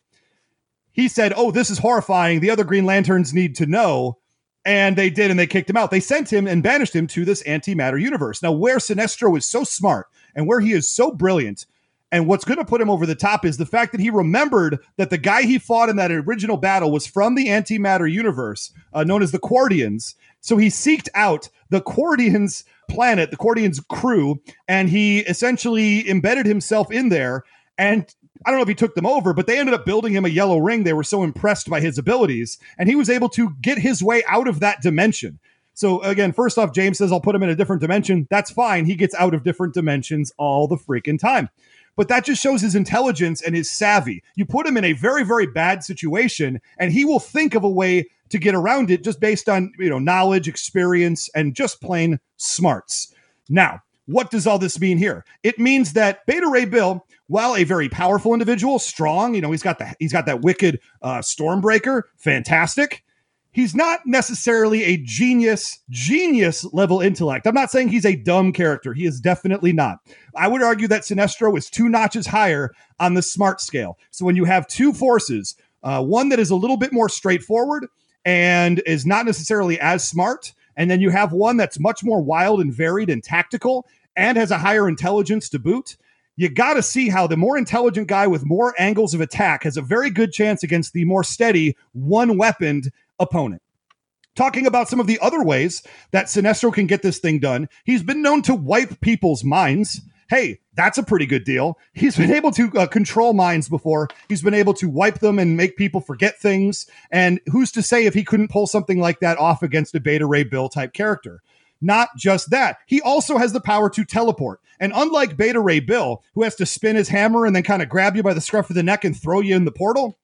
he said, oh, this is horrifying. The other Green Lanterns need to know. And they did, and they kicked him out. They sent him and banished him to this antimatter universe. Now, where Sinestro is so smart and where he is so brilliant, and what's going to put him over the top is the fact that he remembered that the guy he fought in that original battle was from the antimatter universe, uh, known as the Quardians. So he seeked out the Quardians planet, the Quardians crew, and he essentially embedded himself in there. And I don't know if he took them over, but they ended up building him a yellow ring. They were so impressed by his abilities, and he was able to get his way out of that dimension. So again, first off, James says, I'll put him in a different dimension. That's fine. He gets out of different dimensions all the freaking time. But that just shows his intelligence and his savvy. You put him in a very, very bad situation, and he will think of a way to get around it just based on, you know, knowledge, experience, and just plain smarts. Now, what does all this mean here? It means that Beta Ray Bill, while a very powerful individual, strong, you know, he's got the he's got that wicked uh, Stormbreaker, fantastic. He's not necessarily a genius, genius level intellect. I'm not saying he's a dumb character. He is definitely not. I would argue that Sinestro is two notches higher on the smart scale. So when you have two forces, uh, one that is a little bit more straightforward and is not necessarily as smart, and then you have one that's much more wild and varied and tactical and has a higher intelligence to boot, you got to see how the more intelligent guy with more angles of attack has a very good chance against the more steady, one-weaponed opponent. Talking about some of the other ways that Sinestro can get this thing done, he's been known to wipe people's minds. Hey, that's a pretty good deal. He's been able to uh, control minds before. He's been able to wipe them and make people forget things. And who's to say if he couldn't pull something like that off against a Beta Ray Bill type character? Not just that, he also has the power to teleport. And unlike Beta Ray Bill, who has to spin his hammer and then kind of grab you by the scruff of the neck and throw you in the portal,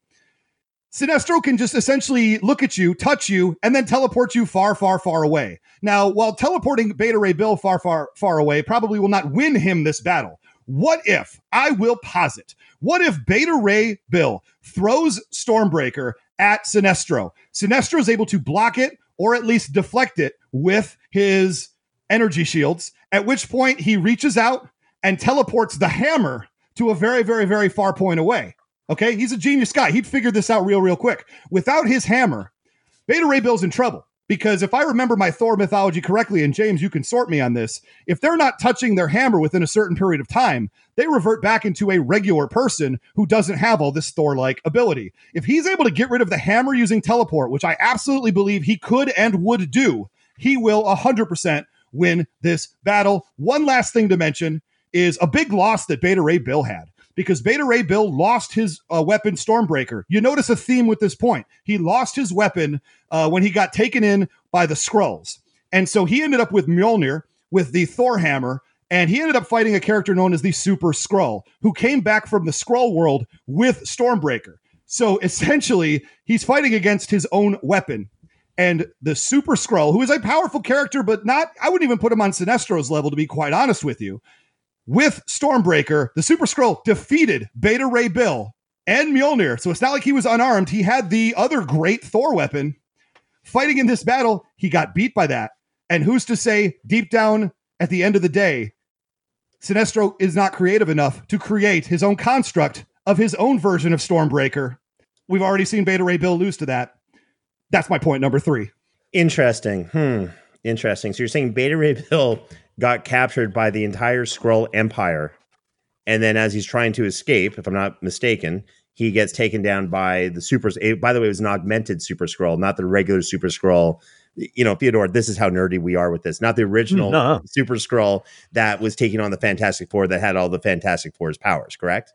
Sinestro can just essentially look at you, touch you, and then teleport you far, far, far away. Now, while teleporting Beta Ray Bill far, far, far away probably will not win him this battle, what if, I will posit, what if Beta Ray Bill throws Stormbreaker at Sinestro? Sinestro is able to block it or at least deflect it with his energy shields, at which point he reaches out and teleports the hammer to a very, very, very far point away. Okay, he's a genius guy. He'd figured this out real, real quick. Without his hammer, Beta Ray Bill's in trouble. Because if I remember my Thor mythology correctly, and James, you can sort me on this, if they're not touching their hammer within a certain period of time, they revert back into a regular person who doesn't have all this Thor-like ability. If he's able to get rid of the hammer using teleport, which I absolutely believe he could and would do, he will one hundred percent win this battle. One last thing to mention is a big loss that Beta Ray Bill had. Because Beta Ray Bill lost his uh, weapon, Stormbreaker. You notice a theme with this point. He lost his weapon uh, when he got taken in by the Skrulls. And so he ended up with Mjolnir, with the Thor hammer, and he ended up fighting a character known as the Super Skrull, who came back from the Skrull world with Stormbreaker. So essentially, he's fighting against his own weapon. And the Super Skrull, who is a powerful character, but not, I wouldn't even put him on Sinestro's level, to be quite honest with you. With Stormbreaker, the Super Skrull defeated Beta Ray Bill and Mjolnir. So it's not like he was unarmed. He had the other great Thor weapon. Fighting in this battle, he got beat by that. And who's to say, deep down at the end of the day, Sinestro is not creative enough to create his own construct of his own version of Stormbreaker. We've already seen Beta Ray Bill lose to that. That's my point number three. Interesting. Hmm. Interesting. So you're saying Beta Ray Bill got captured by the entire Skrull Empire. And then as he's trying to escape, if I'm not mistaken, he gets taken down by the Super... By the way, it was an augmented Super Skrull, not the regular Super Skrull. You know, Theodore, this is how nerdy we are with this. Not the original no. Super Skrull that was taking on the Fantastic Four that had all the Fantastic Four's powers, correct?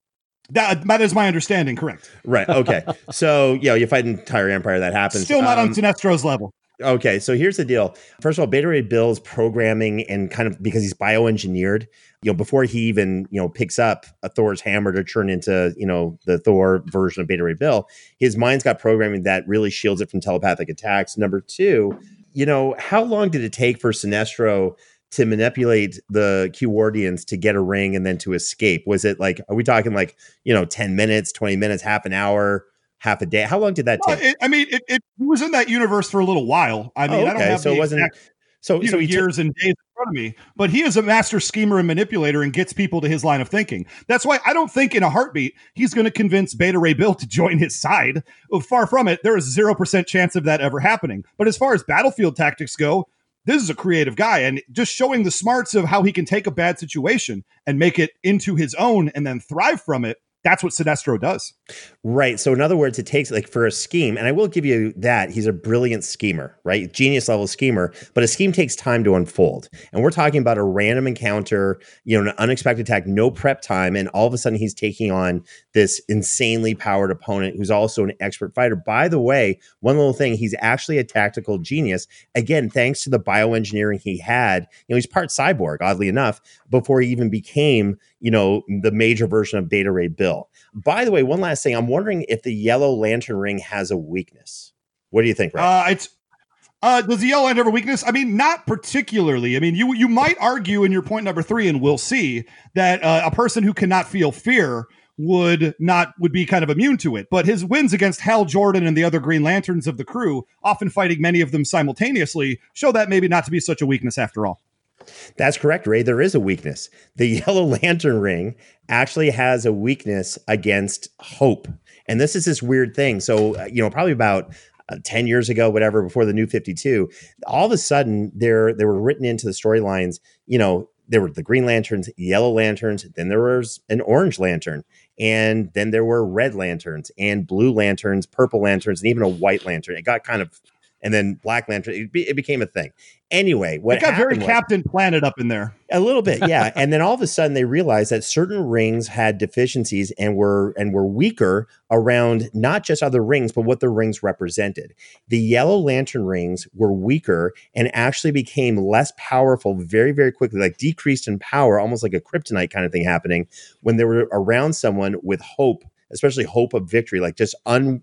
That, that is my understanding, correct. Right, okay. So, you know, you fight an entire empire, that happens. Still not um, on Sinestro's level. Okay, so here's the deal. First of all, Beta Ray Bill's programming and kind of because he's bioengineered, you know, before he even, you know, picks up a Thor's hammer to turn into, you know, the Thor version of Beta Ray Bill, his mind's got programming that really shields it from telepathic attacks. Number two, you know, how long did it take for Sinestro to manipulate the Q-Wardians to get a ring and then to escape? Was it like, are we talking like, you know, ten minutes, twenty minutes, half an hour? Half a day. How long did that take? Well, it, I mean, it, it was in that universe for a little while. I mean, oh, okay. I don't have so the it wasn't exact, so, you so know, he years t- and days in front of me, but he is a master schemer and manipulator and gets people to his line of thinking. That's why I don't think in a heartbeat he's going to convince Beta Ray Bill to join his side. Far from it. There is zero percent chance of that ever happening. But as far as battlefield tactics go, this is a creative guy, and just showing the smarts of how he can take a bad situation and make it into his own and then thrive from it. That's what Sinestro does. Right. So in other words, it takes like for a scheme, and I will give you that he's a brilliant schemer, right? Genius level schemer, but a scheme takes time to unfold. And we're talking about a random encounter, you know, an unexpected attack, no prep time. And all of a sudden he's taking on this insanely powered opponent who's also an expert fighter. By the way, one little thing, he's actually a tactical genius. Again, thanks to the bioengineering he had, you know, he's part cyborg, oddly enough, before he even became, you know, the major version of Beta Ray Bill. By the way, one last thing. I'm wondering if the Yellow Lantern ring has a weakness. What do you think, Ray? Uh, it's uh, does the Yellow Lantern have a weakness? I mean, not particularly. I mean, you you might argue in your point number three, and we'll see, that uh, a person who cannot feel fear would not would be kind of immune to it. But his wins against Hal Jordan and the other Green Lanterns of the crew, often fighting many of them simultaneously, show that maybe not to be such a weakness after all. That's correct, Ray. There is a weakness. The Yellow Lantern ring actually has a weakness against hope. And this is this weird thing. So, uh, you know, probably about uh, ten years ago, whatever, before the New fifty-two, all of a sudden there, they were written into the storylines, you know, there were the Green Lanterns, Yellow Lanterns, then there was an Orange Lantern, and then there were Red Lanterns and Blue Lanterns, Purple Lanterns, and even a White Lantern. It got kind of, and then Black Lantern, it, be, it became a thing. Anyway, what it got very was, Captain Planet up in there. A little bit, yeah. And then all of a sudden they realized that certain rings had deficiencies and were and were weaker around not just other rings, but what the rings represented. The Yellow Lantern rings were weaker and actually became less powerful very, very quickly, like decreased in power, almost like a kryptonite kind of thing happening when they were around someone with hope, especially hope of victory, like just un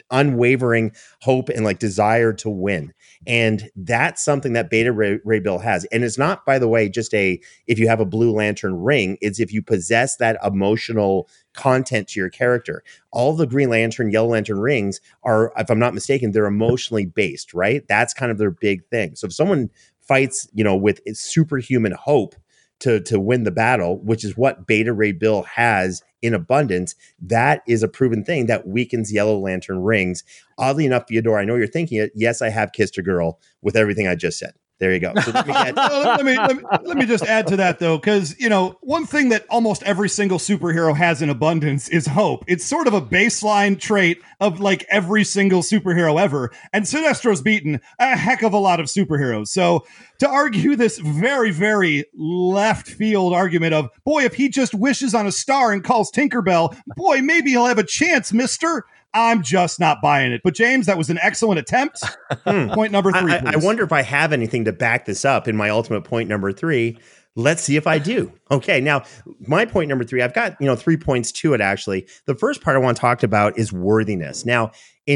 unwavering hope and like desire to win. And that's something that Beta Ray, Ray Bill has. And it's not, by the way, just a, if you have a Blue Lantern ring, it's if you possess that emotional content to your character. All the Green Lantern, Yellow Lantern rings are, if I'm not mistaken, they're emotionally based, right? That's kind of their big thing. So if someone fights, you know, with superhuman hope to, to win the battle, which is what Beta Ray Bill has in abundance, that is a proven thing that weakens Yellow Lantern rings. Oddly enough, Theodore, I know you're thinking it. Yes, I have kissed a girl with everything I just said. There you go. So let, me let, me, let, me, let me just add to that, though, because, you know, one thing that almost every single superhero has in abundance is hope. It's sort of a baseline trait of like every single superhero ever. And Sinestro's beaten a heck of a lot of superheroes. So to argue this very, very left field argument of, boy, if he just wishes on a star and calls Tinkerbell, boy, maybe he'll have a chance, mister. I'm just not buying it. But James, that was an excellent attempt. Hmm. Point number three, I, I wonder if I have anything to back this up in my ultimate point number three. Let's see if I do. Okay, now my point number three, I've got, you know, three points to it, actually. The first part I want to talk about is worthiness. Now,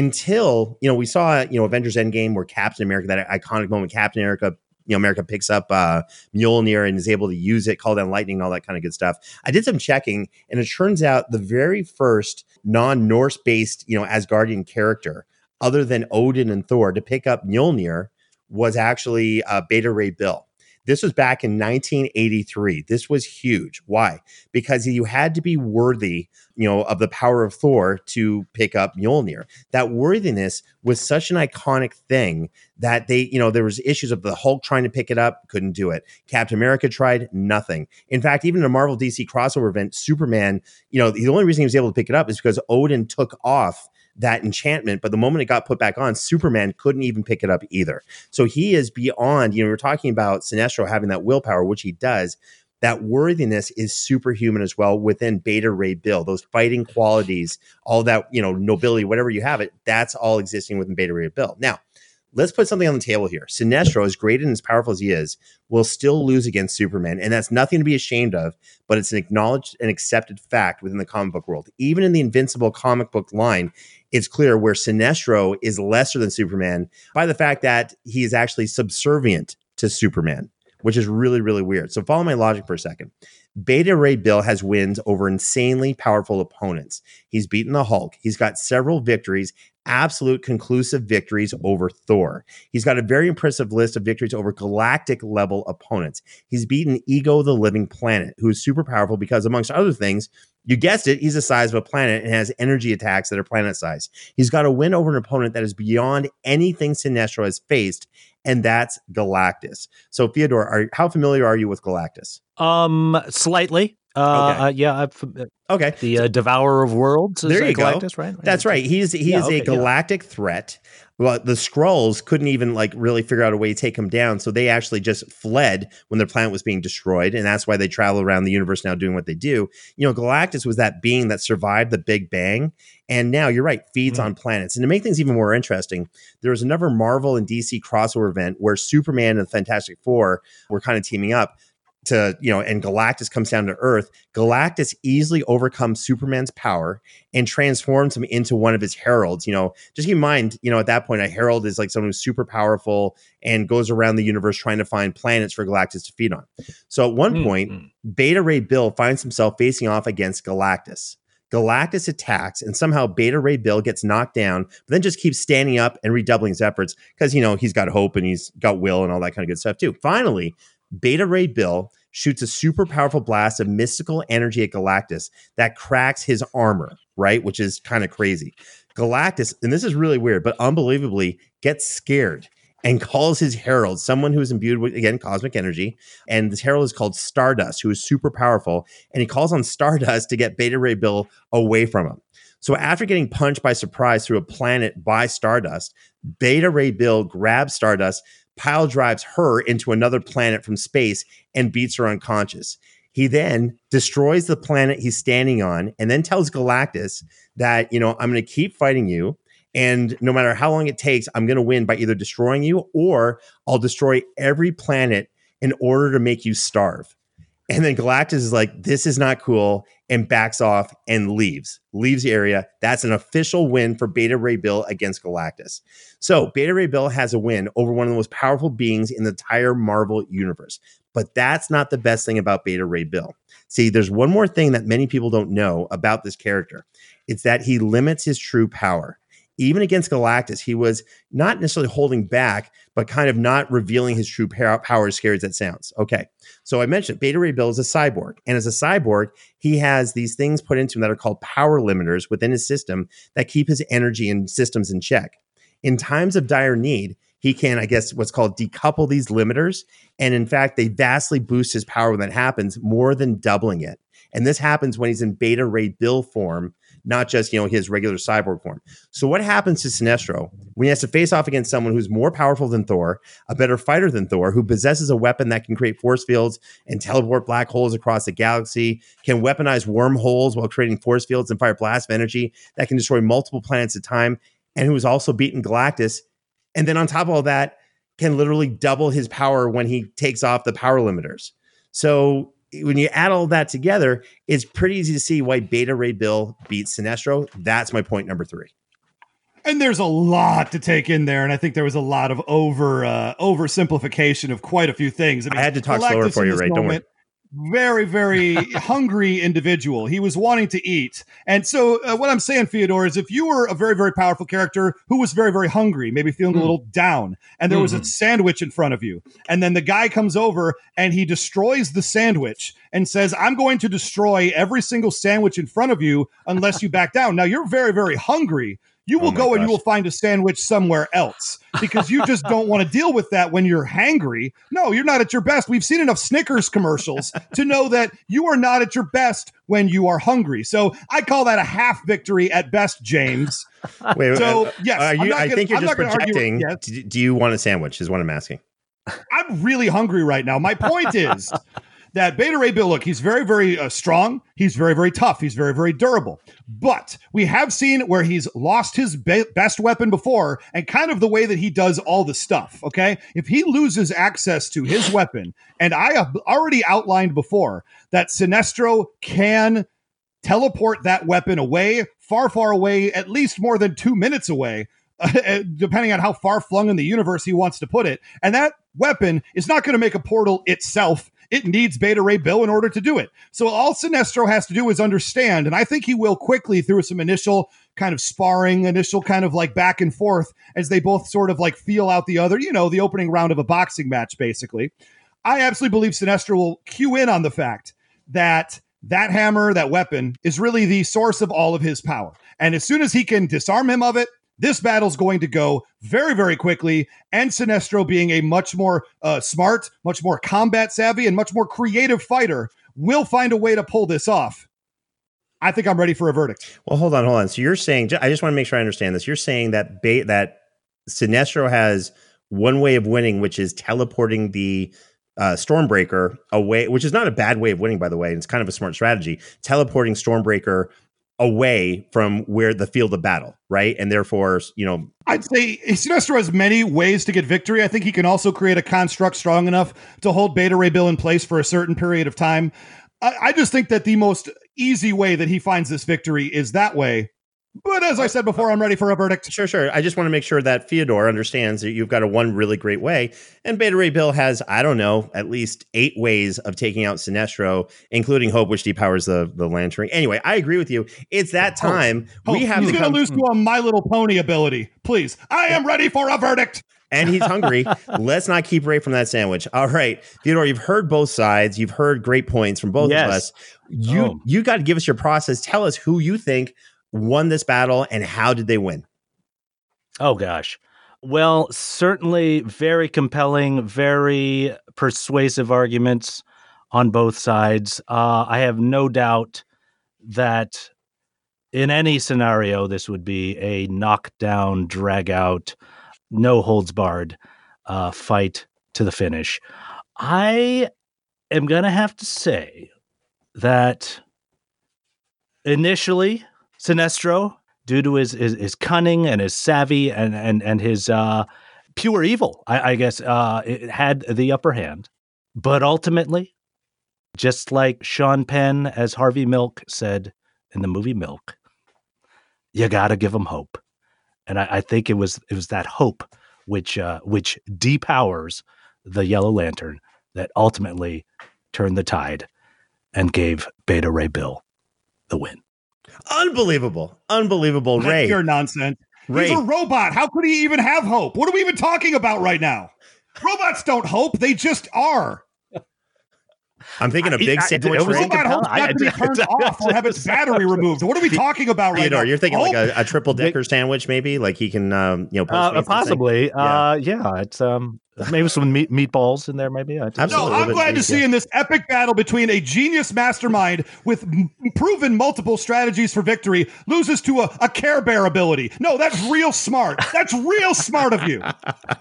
until, you know, we saw, you know, Avengers Endgame where Captain America, that iconic moment, Captain America, you know, America picks up uh, Mjolnir and is able to use it, call down lightning, and all that kind of good stuff. I did some checking, and it turns out the very first non-Norse based, you know, Asgardian character, other than Odin and Thor, to pick up Mjolnir was actually uh, Beta Ray Bill. This was back in nineteen eighty-three. This was huge. Why? Because you had to be worthy, you know, of the power of Thor to pick up Mjolnir. That worthiness was such an iconic thing that they, you know, there was issues of the Hulk trying to pick it up, couldn't do it. Captain America tried, nothing. In fact, even in a Marvel D C crossover event, Superman, you know, the only reason he was able to pick it up is because Odin took off that enchantment, but the moment it got put back on, Superman couldn't even pick it up either. So he is beyond, you know, we're talking about Sinestro having that willpower, which he does. That worthiness is superhuman as well within Beta Ray Bill. Those fighting qualities, all that, you know, nobility, whatever you have it, that's all existing within Beta Ray Bill. Now, let's put something on the table here. Sinestro, as great and as powerful as he is, will still lose against Superman. And that's nothing to be ashamed of, but it's an acknowledged and accepted fact within the comic book world. Even in the Invincible comic book line, it's clear where Sinestro is lesser than Superman by the fact that he is actually subservient to Superman, which is really, really weird. So follow my logic for a second. Beta Ray Bill has wins over insanely powerful opponents. He's beaten the Hulk. He's got several victories, absolute conclusive victories over Thor. He's got a very impressive list of victories over galactic level opponents. He's beaten Ego the Living Planet, who is super powerful because, amongst other things, you guessed it, he's the size of a planet and has energy attacks that are planet size. He's got a win over an opponent that is beyond anything Sinestro has faced, and that's Galactus. So, Theodore, are, how familiar are you with Galactus? Um, slightly. Uh, okay. uh yeah. I've, okay. The uh, Devourer of Worlds. Is there you Galactus, go. Right? That's right. He's he yeah, is okay, a galactic yeah. threat. Well, the Skrulls couldn't even like really figure out a way to take him down, so they actually just fled when their planet was being destroyed, and that's why they travel around the universe now doing what they do. You know, Galactus was that being that survived the Big Bang, and now you're right, feeds mm. on planets. And to make things even more interesting, there was another Marvel and D C crossover event where Superman and the Fantastic Four were kind of teaming up to, you know, and Galactus comes down to Earth. Galactus easily overcomes Superman's power and transforms him into one of his heralds. You know, just keep in mind, you know, at that point, a herald is like someone who's super powerful and goes around the universe trying to find planets for Galactus to feed on. So at one mm-hmm. point, Beta Ray Bill finds himself facing off against Galactus. Galactus attacks, and somehow Beta Ray Bill gets knocked down, but then just keeps standing up and redoubling his efforts because, you know, he's got hope and he's got will and all that kind of good stuff too. Finally, Beta Ray Bill shoots a super powerful blast of mystical energy at Galactus that cracks his armor, right? Which is kind of crazy. Galactus, and this is really weird, but unbelievably, gets scared and calls his herald, someone who is imbued with, again, cosmic energy. And this herald is called Stardust, who is super powerful. And he calls on Stardust to get Beta Ray Bill away from him. So after getting punched by surprise through a planet by Stardust, Beta Ray Bill grabs Stardust, pile drives her into another planet from space, and beats her unconscious. He then destroys the planet he's standing on and then tells Galactus that, you know, I'm going to keep fighting you. And no matter how long it takes, I'm going to win by either destroying you or I'll destroy every planet in order to make you starve. And then Galactus is like, this is not cool, and backs off and leaves, leaves the area. That's an official win for Beta Ray Bill against Galactus. So Beta Ray Bill has a win over one of the most powerful beings in the entire Marvel universe. But that's not the best thing about Beta Ray Bill. See, there's one more thing that many people don't know about this character. It's that he limits his true power. Even against Galactus, he was not necessarily holding back, but kind of not revealing his true power, as scary as that sounds. Okay, so I mentioned Beta Ray Bill is a cyborg. And as a cyborg, he has these things put into him that are called power limiters within his system that keep his energy and systems in check. In times of dire need, he can, I guess, what's called decouple these limiters. And in fact, they vastly boost his power when that happens, more than doubling it. And this happens when he's in Beta Ray Bill form, not just, you know, his regular cyborg form. So what happens to Sinestro when he has to face off against someone who's more powerful than Thor, a better fighter than Thor, who possesses a weapon that can create force fields and teleport black holes across the galaxy, can weaponize wormholes while creating force fields and fire blasts of energy that can destroy multiple planets at a time, and who's also beaten Galactus, and then on top of all that, can literally double his power when he takes off the power limiters. So when you add all that together, it's pretty easy to see why Beta Ray Bill beats Sinestro. That's my point number three. And there's a lot to take in there, and I think there was a lot of over uh, oversimplification of quite a few things. I, mean, I had to talk slower for you, Ray. Don't worry. Very, very hungry individual. He was wanting to eat. And so uh, what I'm saying, Theodore, is if you were a very, very powerful character who was very, very hungry, maybe feeling mm. a little down, and there mm. was a sandwich in front of you, and then the guy comes over and he destroys the sandwich and says, I'm going to destroy every single sandwich in front of you unless you back down. Now, you're very, very hungry. You will oh go gosh. and you will find a sandwich somewhere else because you just don't want to deal with that when you're hangry. No, you're not at your best. We've seen enough Snickers commercials to know that you are not at your best when you are hungry. So I call that a half victory at best, James. Wait, so uh, yes, uh, you, I gonna, think you're I'm just projecting. Yes. Do you want a sandwich is what I'm asking. I'm really hungry right now. My point is that Beta Ray Bill, look, he's very, very uh, strong. He's very, very tough. He's very, very durable. But we have seen where he's lost his be- best weapon before and kind of the way that he does all the stuff, okay? If he loses access to his weapon, and I have already outlined before that Sinestro can teleport that weapon away, far, far away, at least more than two minutes away, uh, depending on how far flung in the universe he wants to put it. And that weapon is not going to make a portal itself. It needs Beta Ray Bill in order to do it. So all Sinestro has to do is understand, and I think he will quickly through some initial kind of sparring, initial kind of like back and forth as they both sort of like feel out the other, you know, the opening round of a boxing match, basically. I absolutely believe Sinestro will cue in on the fact that that hammer, that weapon, is really the source of all of his power. And as soon as he can disarm him of it, this battle's going to go very, very quickly, and Sinestro, being a much more uh, smart, much more combat savvy, and much more creative fighter, will find a way to pull this off. I think I'm ready for a verdict. Well, hold on, hold on. So you're saying, I just want to make sure I understand this. You're saying that ba- that Sinestro has one way of winning, which is teleporting the uh, Stormbreaker away, which is not a bad way of winning, by the way. It's kind of a smart strategy. Teleporting Stormbreaker away from where the field of battle, right? And therefore, you know, I'd say Sinestro has many ways to get victory. I think he can also create a construct strong enough to hold Beta Ray Bill in place for a certain period of time. I, I just think that the most easy way that he finds this victory is that way. But as I said before, I'm ready for a verdict. Sure, sure. I just want to make sure that Theodore understands that you've got a one really great way. And Beta Ray Bill has, I don't know, at least eight ways of taking out Sinestro, including Hope, which depowers the, the Lantern. Anyway, I agree with you. It's that time. Hope. We Hope. have He's to going to lose to a My Little Pony ability. Please. I am ready for a verdict. And he's hungry. Let's not keep Ray from that sandwich. All right, Theodore, you've heard both sides. You've heard great points from both yes. of us. You, oh. you got to give us your process. Tell us who you think won this battle and how did they win? Oh, gosh. Well, certainly very compelling, very persuasive arguments on both sides. Uh, I have no doubt that in any scenario, this would be a knockdown, drag out, no holds barred uh, fight to the finish. I am going to have to say that initially, Sinestro, due to his, his his cunning and his savvy and and and his uh, pure evil, I, I guess, uh, it had the upper hand. But ultimately, just like Sean Penn as Harvey Milk said in the movie Milk, you got to give them hope. And I, I think it was it was that hope which uh, which depowers the Yellow Lantern that ultimately turned the tide and gave Beta Ray Bill the win. Unbelievable. Unbelievable. Ray. That's pure nonsense. Ray. He's a robot. How could he even have hope? What are we even talking about right now? Robots don't hope. They just are. I'm thinking a big I- I- sandwich. it was Ray. Robot hopes I- not to be I- turned off or have its battery removed. What are we talking about right Theodore, now? you're thinking Hope? like a, a triple decker sandwich, maybe? Like he can, um, you know, Uh, Postmates this thing? possibly. Yeah. Uh, yeah. It's um, maybe some meat, meatballs in there. Maybe. I No, Absolutely. I'm glad to see in this epic battle between a genius mastermind with m- proven multiple strategies for victory loses to a, a Care Bear ability. No, that's real smart. That's real smart of you.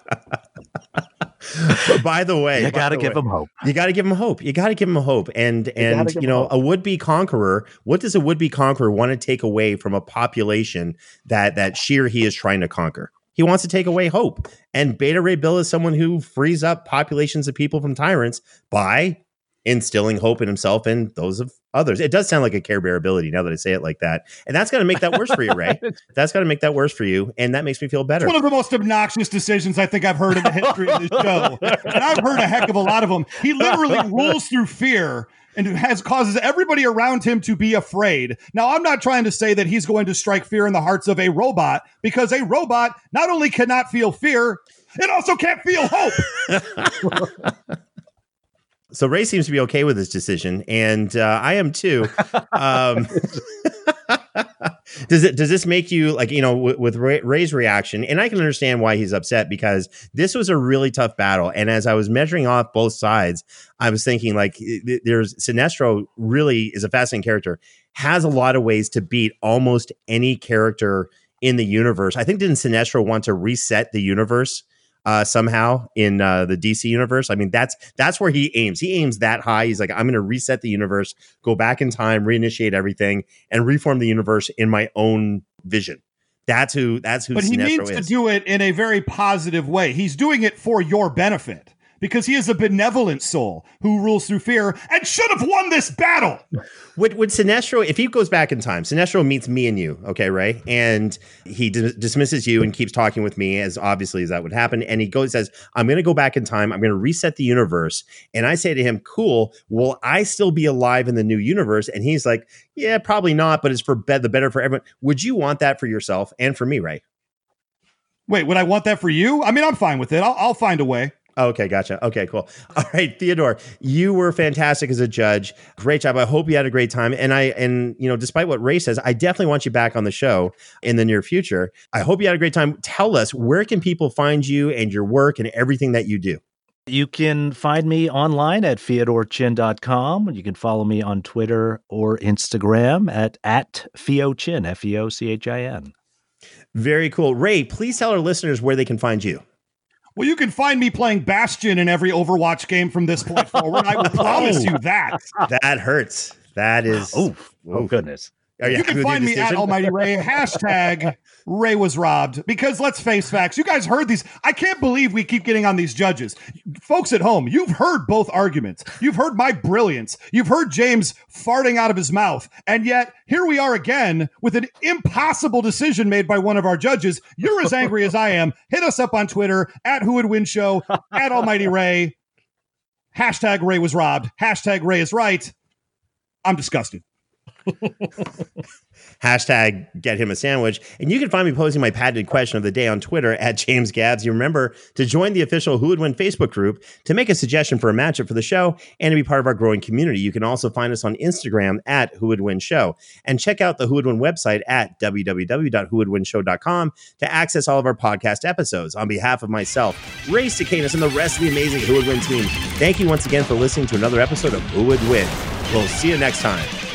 But by the way, You by got to the give way, them hope. You got to give them hope. You got to give them hope. And and give you 'em know, hope. a would-be conqueror. What does a would-be conqueror want to take away from a population that that sheer he is trying to conquer? He wants to take away hope. And Beta Ray Bill is someone who frees up populations of people from tyrants by instilling hope in himself and those of others. It does sound like a Care Bear ability now that I say it like that. And that's going to make that worse for you, Ray. That's going to make that worse for you. And that makes me feel better. It's one of the most obnoxious decisions I think I've heard in the history of this show. And I've heard a heck of a lot of them. He literally rules through fear and has causes everybody around him to be afraid. Now, I'm not trying to say that he's going to strike fear in the hearts of a robot, because a robot not only cannot feel fear, it also can't feel hope. So Ray seems to be okay with this decision, and uh, I am too. Um, does it? Does this make you like, you know, w- with Ray, Ray's reaction? And I can understand why he's upset, because this was a really tough battle. And as I was measuring off both sides, I was thinking like, th- there's Sinestro really is a fascinating character, has a lot of ways to beat almost any character in the universe. I think didn't Sinestro want to reset the universe? Uh, somehow in uh, the D C universe. I mean, that's that's where he aims. He aims that high. He's like, I'm going to reset the universe, go back in time, reinitiate everything, and reform the universe in my own vision. That's who. That's who. But he Sinestro needs is. to do it in a very positive way. He's doing it for your benefit, because he is a benevolent soul who rules through fear and should have won this battle. Would, would Sinestro, if he goes back in time, Sinestro meets me and you, okay, Ray? And he d- dismisses you and keeps talking with me, as obviously as that would happen. And he goes, says, I'm going to go back in time. I'm going to reset the universe. And I say to him, cool, will I still be alive in the new universe? And he's like, yeah, probably not, but it's for be- the better for everyone. Would you want that for yourself and for me, Ray? Wait, would I want that for you? I mean, I'm fine with it. I'll, I'll find a way. Okay, gotcha. Okay, cool. All right, Theodore, you were fantastic as a judge. Great job. I hope you had a great time. And I, and you know, despite what Ray says, I definitely want you back on the show in the near future. I hope you had a great time. Tell us, where can people find you and your work and everything that you do? You can find me online at Fyodor Chin dot com. You can follow me on Twitter or Instagram at, at Fiochin, F E O C H I N. Very cool. Ray, please tell our listeners where they can find you. Well, you can find me playing Bastion in every Overwatch game from this point forward. I will promise you that. That hurts. That is. Oh, oh goodness. Are You happy can with your find me at decision? Almighty Ray. Hashtag Ray was robbed. Because let's face facts. You guys heard these. I can't believe we keep getting on these judges. Folks at home, you've heard both arguments. You've heard my brilliance. You've heard James farting out of his mouth. And yet, here we are again with an impossible decision made by one of our judges. You're as angry as I am. Hit us up on Twitter at Who Would Win Show, at Almighty Ray. Hashtag Ray was robbed. Hashtag Ray is right. I'm disgusted. Hashtag get him a sandwich. And you can find me posting my patented question of the day on Twitter at James Gabbs. You remember to join the official Who Would Win Facebook group to make a suggestion for a matchup for the show and to be part of our growing community. You can also find us on Instagram at Who Would Win Show, and check out the Who Would Win website at w w w dot who would win show dot com to access all of our podcast episodes. On behalf of myself, Ray Stacanis, and the rest of the amazing Who Would Win team, thank you once again for listening to another episode of Who Would Win. We'll see you next time.